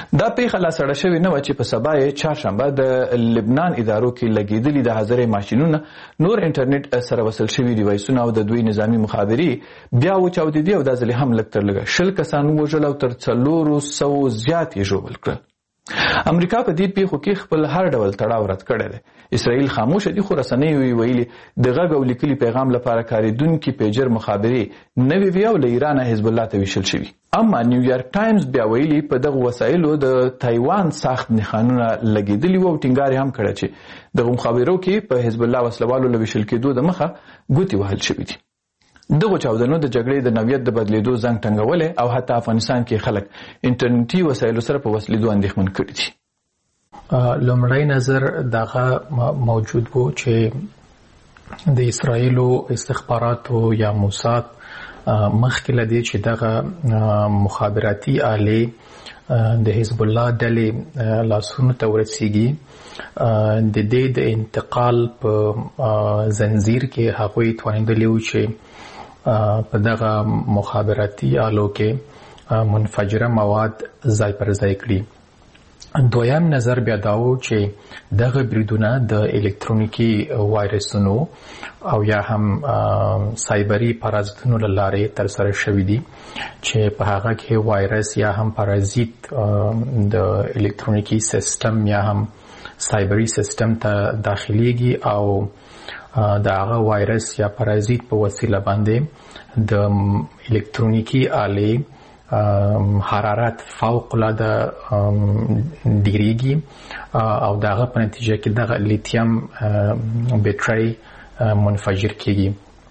دا پیښه لا سړه شوې نه وه چې په سبا یې چهارشنبه د لبنان ادارو کې لګېدلي د هزارې ماشینونه، نور انټرنیټ سره وصل شوي ډیوایسونه او د دوی نظامي مخابرې بیا وچاودېدې او دا ځلې هم لږ تر لږه شل کسان ووژل او تر څلورو سوو زیات یې ژوبل کړل. امریکا په دې پیښو کې خپل هر ډول تړاو رد کړی دی. اسرائیل خاموشه دي، خو رسنیو یې ویلي د غږ او لیکلي پیغام لپاره کارېدونکي پیجر مخابرې نوې وي او له ایرانه حزب الله ته ویشل شوي. اما نیویارک ټایمز بیا ویلي په دغه وسایلو د تایوان ساخت نښانونه لګېدلي وو او ټینګار یې هم کړی چې دغه مخابرو کې په حزب الله وسلوالو له ویشل کېدو د مخه ګوتې وهل شوي دي. دغه چاودنو د جګړې د نوعیت د بدلیدو زنګ ټنګولی او حتی افغانستان کې خلک انټرنیټي وسایلو سره په وسلیدو اندېښمن کړي دي. لومړی نظر دغه موجود وو چې د اسرائیلو استخباراتو یا موساد مخکې له دې چې دغه مخابراتي آلې د حزب الله ډلې لاسونو ته ورسیږي، د دې د انتقال په زنځیر کې هغوی توانېدلي وو چې په دغه مخابراتي آلو کې منفجره مواد ځای پر ځای کړي. دویم نظر بیا دا و چې دغه بریدونه د الکترونیکي وایرسونو او یا هم سایبري پارازیتونو له لارې ترسره شوي دي چې په هغه کې وایرس یا هم پارازیت د الکترونیکي سیستم یا هم سایبري سیستم ته داخليږي او د هغه وایرس یا پارازیت په وسیله باندې د الکترونیکي آلې حرارت فوق العاده ډیریږي او دغه په نتیجه کې دغه لیتیم بیټرۍ منفجر کیږي.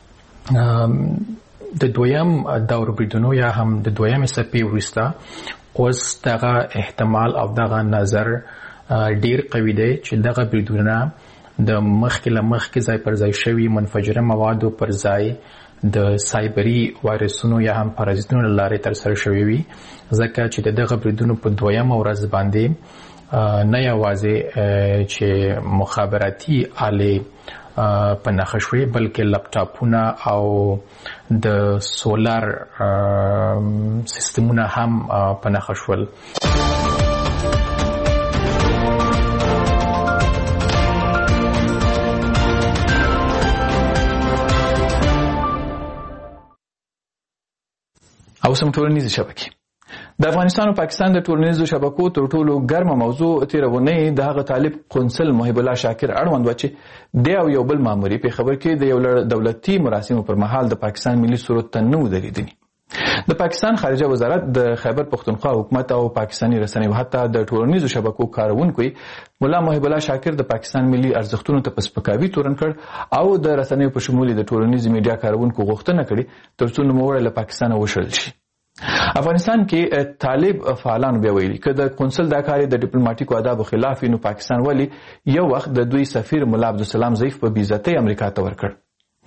د دویم دور بریدونو یا هم د دویم څپې وروسته اوس دغه احتمال او دغه نظر ډیر قوي دی چې دغه بریدونه د مخکې له مخکې ځای پر ځای شوي منفجره موادو پر ځای د سایبري وایرسونو یا هم پارازیتونو له لارې ترسره شوي وي، ځکه چې د دغه بریدونو په دویمه ورځ باندې نه یوازې چې مخابراتي آلې په نښه شوې بلکې لپټاپونه او د سولر سیستمونه هم په نښه شول. او سم ټولنیزې شبکې. د افغانستان او پاکستان د ټولنیزو شبکو تر ټولو ګرمه موضوع تېره اونۍ د هغه طالب قونسل محب الله شاکر اړوند وه چې دی او یو بل ماموري پېښور کې د یو دولتي مراسمو پر مهال د پاکستان ملي سرود ته نه و درېدلي. د پاکستان خارجه وزارت د خیبر پښتونخوا حکومت او پاکستاني رسنیو حتی د ټولنیزو شبکو کاروونکو مولا محب الله شاکر د پاکستان ملي ارزښتونو ته په سپکاوي تورن کړ او د رسنیو په شمول د ټولنیزو میډیا کاروونکو غوښتنه کړې تر څو نوموړی له پاکستانه وشړل شي. افغانستان کې طالب فعالانو بیا ویلي که د قونسل دا کار د ډیپلوماټیکو آدابو خلاف وي نو پاکستان ولې یو وخت د دوی سفیر ملا عبدالسلام ضعیف په بې عزتۍ امریکا ته ورکړ.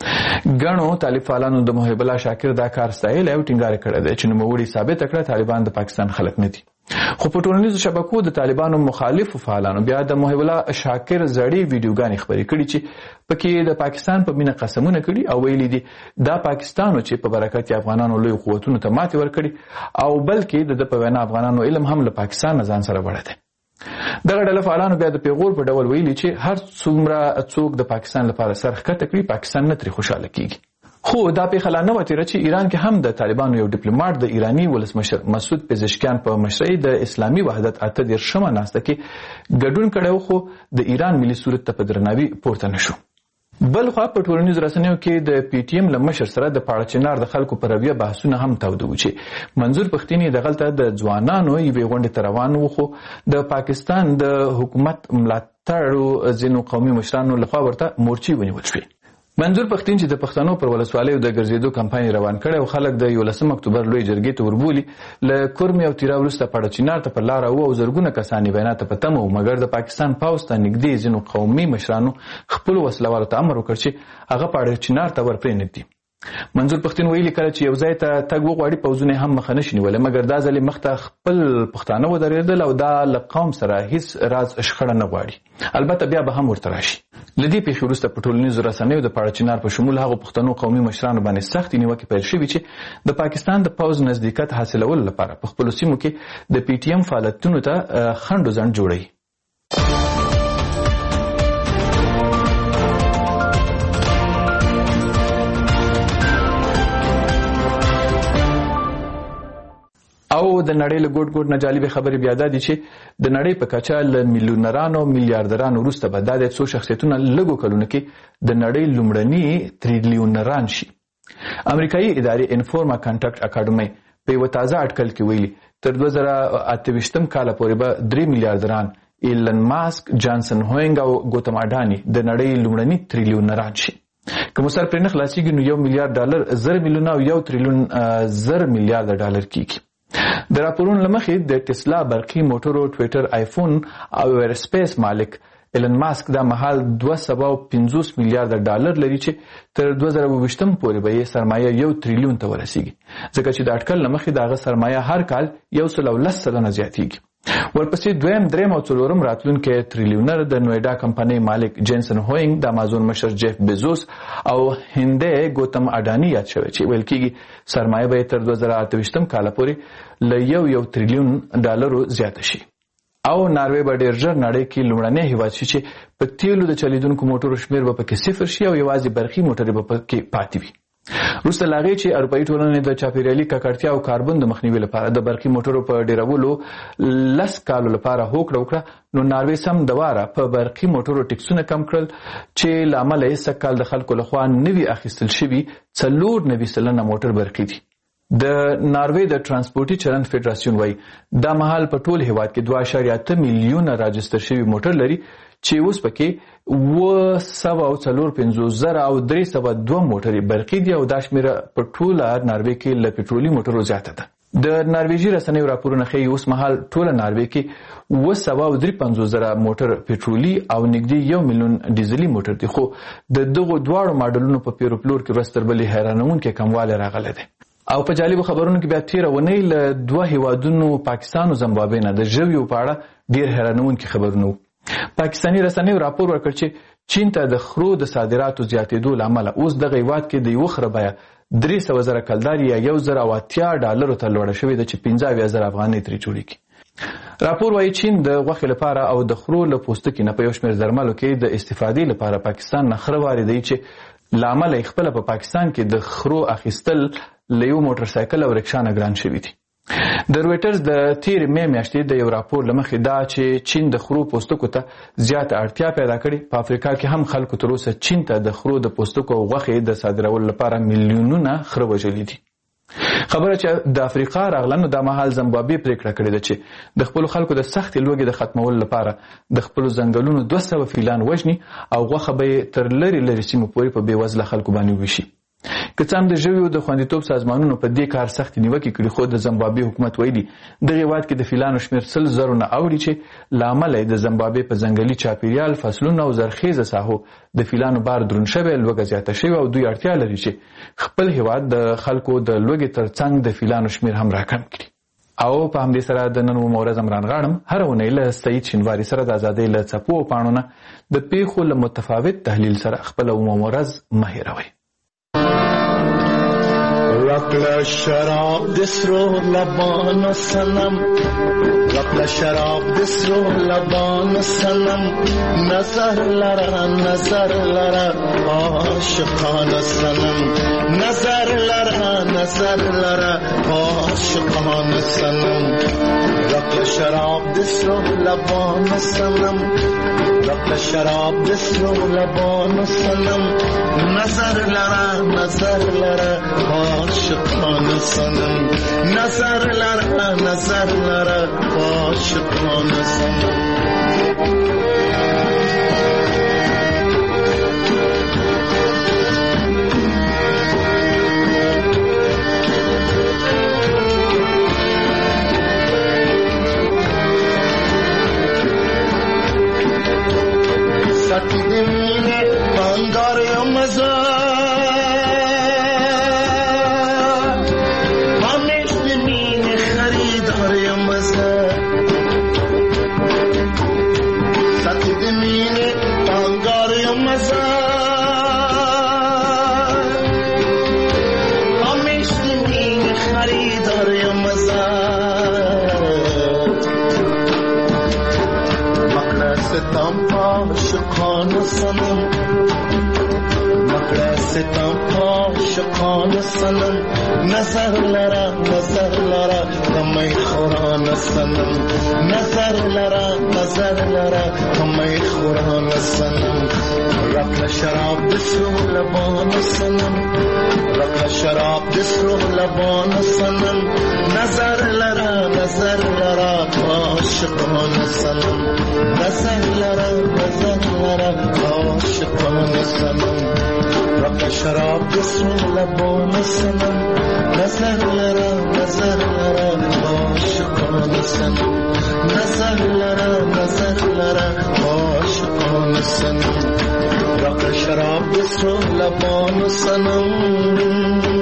ګڼو طالب فعالانو د محب الله شاکر دا کار ستایلی او ټینګار کړی دی چې نوموړي ثابته کړه طالبان د پاکستان خلک نه دي. خو په ټولنیزو شبکو د طالبانو مخالفو فعالانو بیا د محب الله شاکر زړې ویډیوګانې خپرې کړي چې پکې د پاکستان په مینه قسمونه کړي او ویلي دي دا پاکستانو چې په برکت افغانانو لوی قوتونو ته ماتې ورکړي او بلکې د په وینا افغانانو علم هم له پاکستان نه ځان سره وړی دی. دغه ډله فعالانو بیا د پیغور په ډول ویلي چې هر څومره څوک د پاکستان لپاره سر ښکته کړي پاکستان نه ترې خوشحاله کیږي. خو دا پیښه لا نه وه تېره چې ایران کې هم د طالبانو یو ډیپلوماټ د ایراني ولسمشر مسعود پزشکیان په مشرۍ د اسلامي وحدت اته دېرشمه ناسته کې ګډون کړی و خو د ایران ملي سرود ته په درناوي پورته نه شو. بل خوا په ټولنیزو رسنیو کې د پی ټي ایم له مشر سره د پاړه چنار د خلکو په رویه بحثونه هم تاوده و چې منظور پښتين دغلته د ځوانانو یوې غونډې ته روان و خو د پاکستان د حکومت ملاتړو ځینو قومي مشرانو لخوا ورته مورچې ونیول شوې. منظور پښتين چې د پښتنو پر ولسوالیو د ګرځېدو کمپاین روان کړی او خلک د یولسم اکتوبر لوی جرګې ته وربولي له کورمې او تیرا وروسته پاړه چنار ته په لاره و او زرګونه کسان یې وینا ته په تمه و مګر د پاکستان پوځ ته نږدې ځینو قومي مشرانو خپلو وسلوالو ته امر وکړ چې هغه پاړه چنار ته ور پرېنږدي. منظور پښتون ویلي کله چې یو ځای ته تګ وغواړي پوځونه هم مخه نشي نیولی، مګر دا ځلې مخته خپل پښتانه ودرېدل او دا له قوم سره هیڅ راز شخړه نه غواړي. البته بیا به هم ورته راشي. له دې پیښې وروسته په ټولنیزو رسنیو د پاړه چنار په شمول هغو پښتنو قومي مشرانو باندې سختې نیوکې پیل شوي چې د پاکستان د پوځ نزدېکت حاصلولو لپاره په خپلو سیمو کې د پی ټي ایم فعالیتونو ته خنډ و ځنډ جوړوي. او د نړۍ له ګوټ ګوټ نه جالبې خبرې بیا دا دي چې د نړۍ په کچه له میلیونرانو میلیاردرانو وروسته به دا د څو شخصیتونه لږو کلونو کې د نړۍ لومړني تریلیونران شي. امریکایي ادارې انفورما کانټاکټ اکاډمي په یوه تازه اټکل کې ویلي تر دوه زره اته ویشتم کاله پورې به درې میلیاردران ایلن ماسک، جانسن هوینګ او ګوتم اډاني د نړۍ لومړني تریلیونران شي. که مو سر پرې نه خلاصېږي نو یو میلیارد ډالر زر میلیونه او یو تریلیون زر میلیارده ډالر کیږي. د راپورونو له مخې د ټسلا برقي موټرو، ټویټر، آیفون او ایرسپیس مالک ایلن ماسک دا مهال دوه سوه او پنځوس میلیارده ډالر لري چې تر دوه زره اووه ویشتم پورې به یې سرمایه یو تریلیون ته ورسیږي، ځکه چې د اټکل له مخې د هغه سرمایه هر کال یو سل او لس سلنه زیاتیږي. ورپسې دویم، دریم او څلورم راتلونکی تریلیونر د نویډا کمپنۍ مالک جینسن هوینګ، د امازون مشر جیف بیزوس او هندي ګوتم اډاني یاد شوی چې ویل کېږي سرمایه به تر دوه زره اته ویشتم کاله پورې له یو یو تریلیون ډالرو زیاته شي. او ناروې به ډېر ژر نړۍ کې لومړنی هیواد شي چې په تیلو د چلیدونکو موټرو شمېر به پکې صفر شي او یوازې برقي موټرې به پکې پاتې وي. وروسته له هغې چې اروپایي ټولنې د چاپېریالي ککړتیا او کاربن د مخنیوي لپاره د برقي موټرو په ډېرولو لس کالو لپاره هوکړه وکړه، نو ناروې سم دواره په برقي موټرو ټکسونه کم کړل چې له امله یې سږ کال د خلکو لخوا نوي اخیستل شوي څلور نوي سلنه موټر برقي دي. د ناروې د ترانسپورټي چلند فدراسیون وایي دا مهال په ټول هیواد کې دوه اعشاریه اته میلیونه راجستر شوي موټر لري چې اوس پکې اوه سوه او څلور پنځوس زره او درې سوه دوه موټرې برقي دي او دا شمېره په ټوله ناروې کې له پټرولي موټرو زیاته ده. د نارویجي رسنیو راپورونه ښیي اوس مهال ټوله ناروې کې اوه سوه او درې پنځوس زره موټر پټرولي او نږدې یو میلیون ډیزلي موټر دي، خو د دغو دواړو ماډلونو په پیرو پلور کې ورځ تر بلې حیرانوونکی کموالی راغلی دی. او په جالبو خبرونو کې بیا تیره اونۍ له دوه هیوادونو پاکستان او زمبابوې نه د ژویو په اړه ډېر حیرانوونکي خبرونه وو. پاکستاني رسنیو راپور ورکړ چې چین ته د خرو د صادراتو زیاتېدو له امله اوس دغه هیواد کې د یوه خره بیه درې سوه زره کلداري یا یو زر او اتیا ډالرو ته لوړه شوې ده چې پنځه اویا زره افغانۍ ترې جوړېږي. راپور وایي چین د غوښې لپاره او د خرو له پوستکي نه په یو شمېر درملو کې د استفادې لپاره پاکستان نه خره واردوي چې له امله یې خپله په پاکستان کې د خرو اخیستل له یو موټر سایکل او رکشا نه ګران شوي دي. د رویټرز د تېرې مې میاشتې د یو راپور له مخې دا چې چین د خرو پوستکو ته زیاته اړتیا پیدا کړې، په افریقا کې هم خلکو تر اوسه چین ته د خرو د پوستکو او غوښې د صادرولو لپاره میلیونونه خره وژلي دي. خبره چې د افریقا راغله نو دا مهال زمبابوې پریکړه کړې ده چې د خپلو خلکو د سختې لوږې د ختمولو لپاره د خپلو ځنګلونو دوه سوه فیلان وژني او غوښه به یې تر لرې لرې سیمو پورې په بېوزله خلکو باندې وویشي. که څه هم د ژویو د خوندیتوب سازمانونو په دې کار سختې نیوکې کړي، خو د زمبابوې حکومت ویلي دغه هېواد کې د فیلانو شمېر سل زرو نه اوړي چې له امله یې د زمبابوې په ځنګلي چاپېریال، فصلونو او زرخیزه ساحو د فیلانو بار دروند شوی، لوږه زیاته شوې او دوی اړتیا لري چې خپل هېواد د خلکو د لوږې تر څنګ د فیلانو شمېر هم راکم کړي. او په همدې سره د نن اومه ورځ عمران غاړم هره اونۍ له سعید شینواري سره د ازادۍ له څپو او پاڼو نه د پیښو له متفاوت تحلیل سره خپله اومه ورځ مه هېروئ. رقل شراب دسرو لبان سنم، رقل شراب دسرو لبان سنم، نظر لرا نظر لرا عاشقان سنم، نظر لرا نظر لرا عاشقان سنم، رقل شراب دسرو لبان سنم، رقل شراب دسرو لبان سنم، نظر لرا نظر لرا عاشقان سنم، نظر لرا نظر لرا عاشقان سنم. ستی دمینه بانگار مزار ستم عاشقان سنم مکړه ستم عاشقان سنم نظر لرا نظر لرا کمی خوران سنم نظر لرا نظر لرا کمی خوران سنم رکل شراب بسرو لبان سنم رکل شراب بسرو لبان سنم نظر لرا نظر لرا عاشقان سنم نظر لرا نظر لرا عاشقان سنم رکل شراب بسرو لبان سنم نظر لرا نظر لرا عاشقان سنم نظر لرا نظر لرا عاشقان سنم رکل شراب بسرو لبان سنم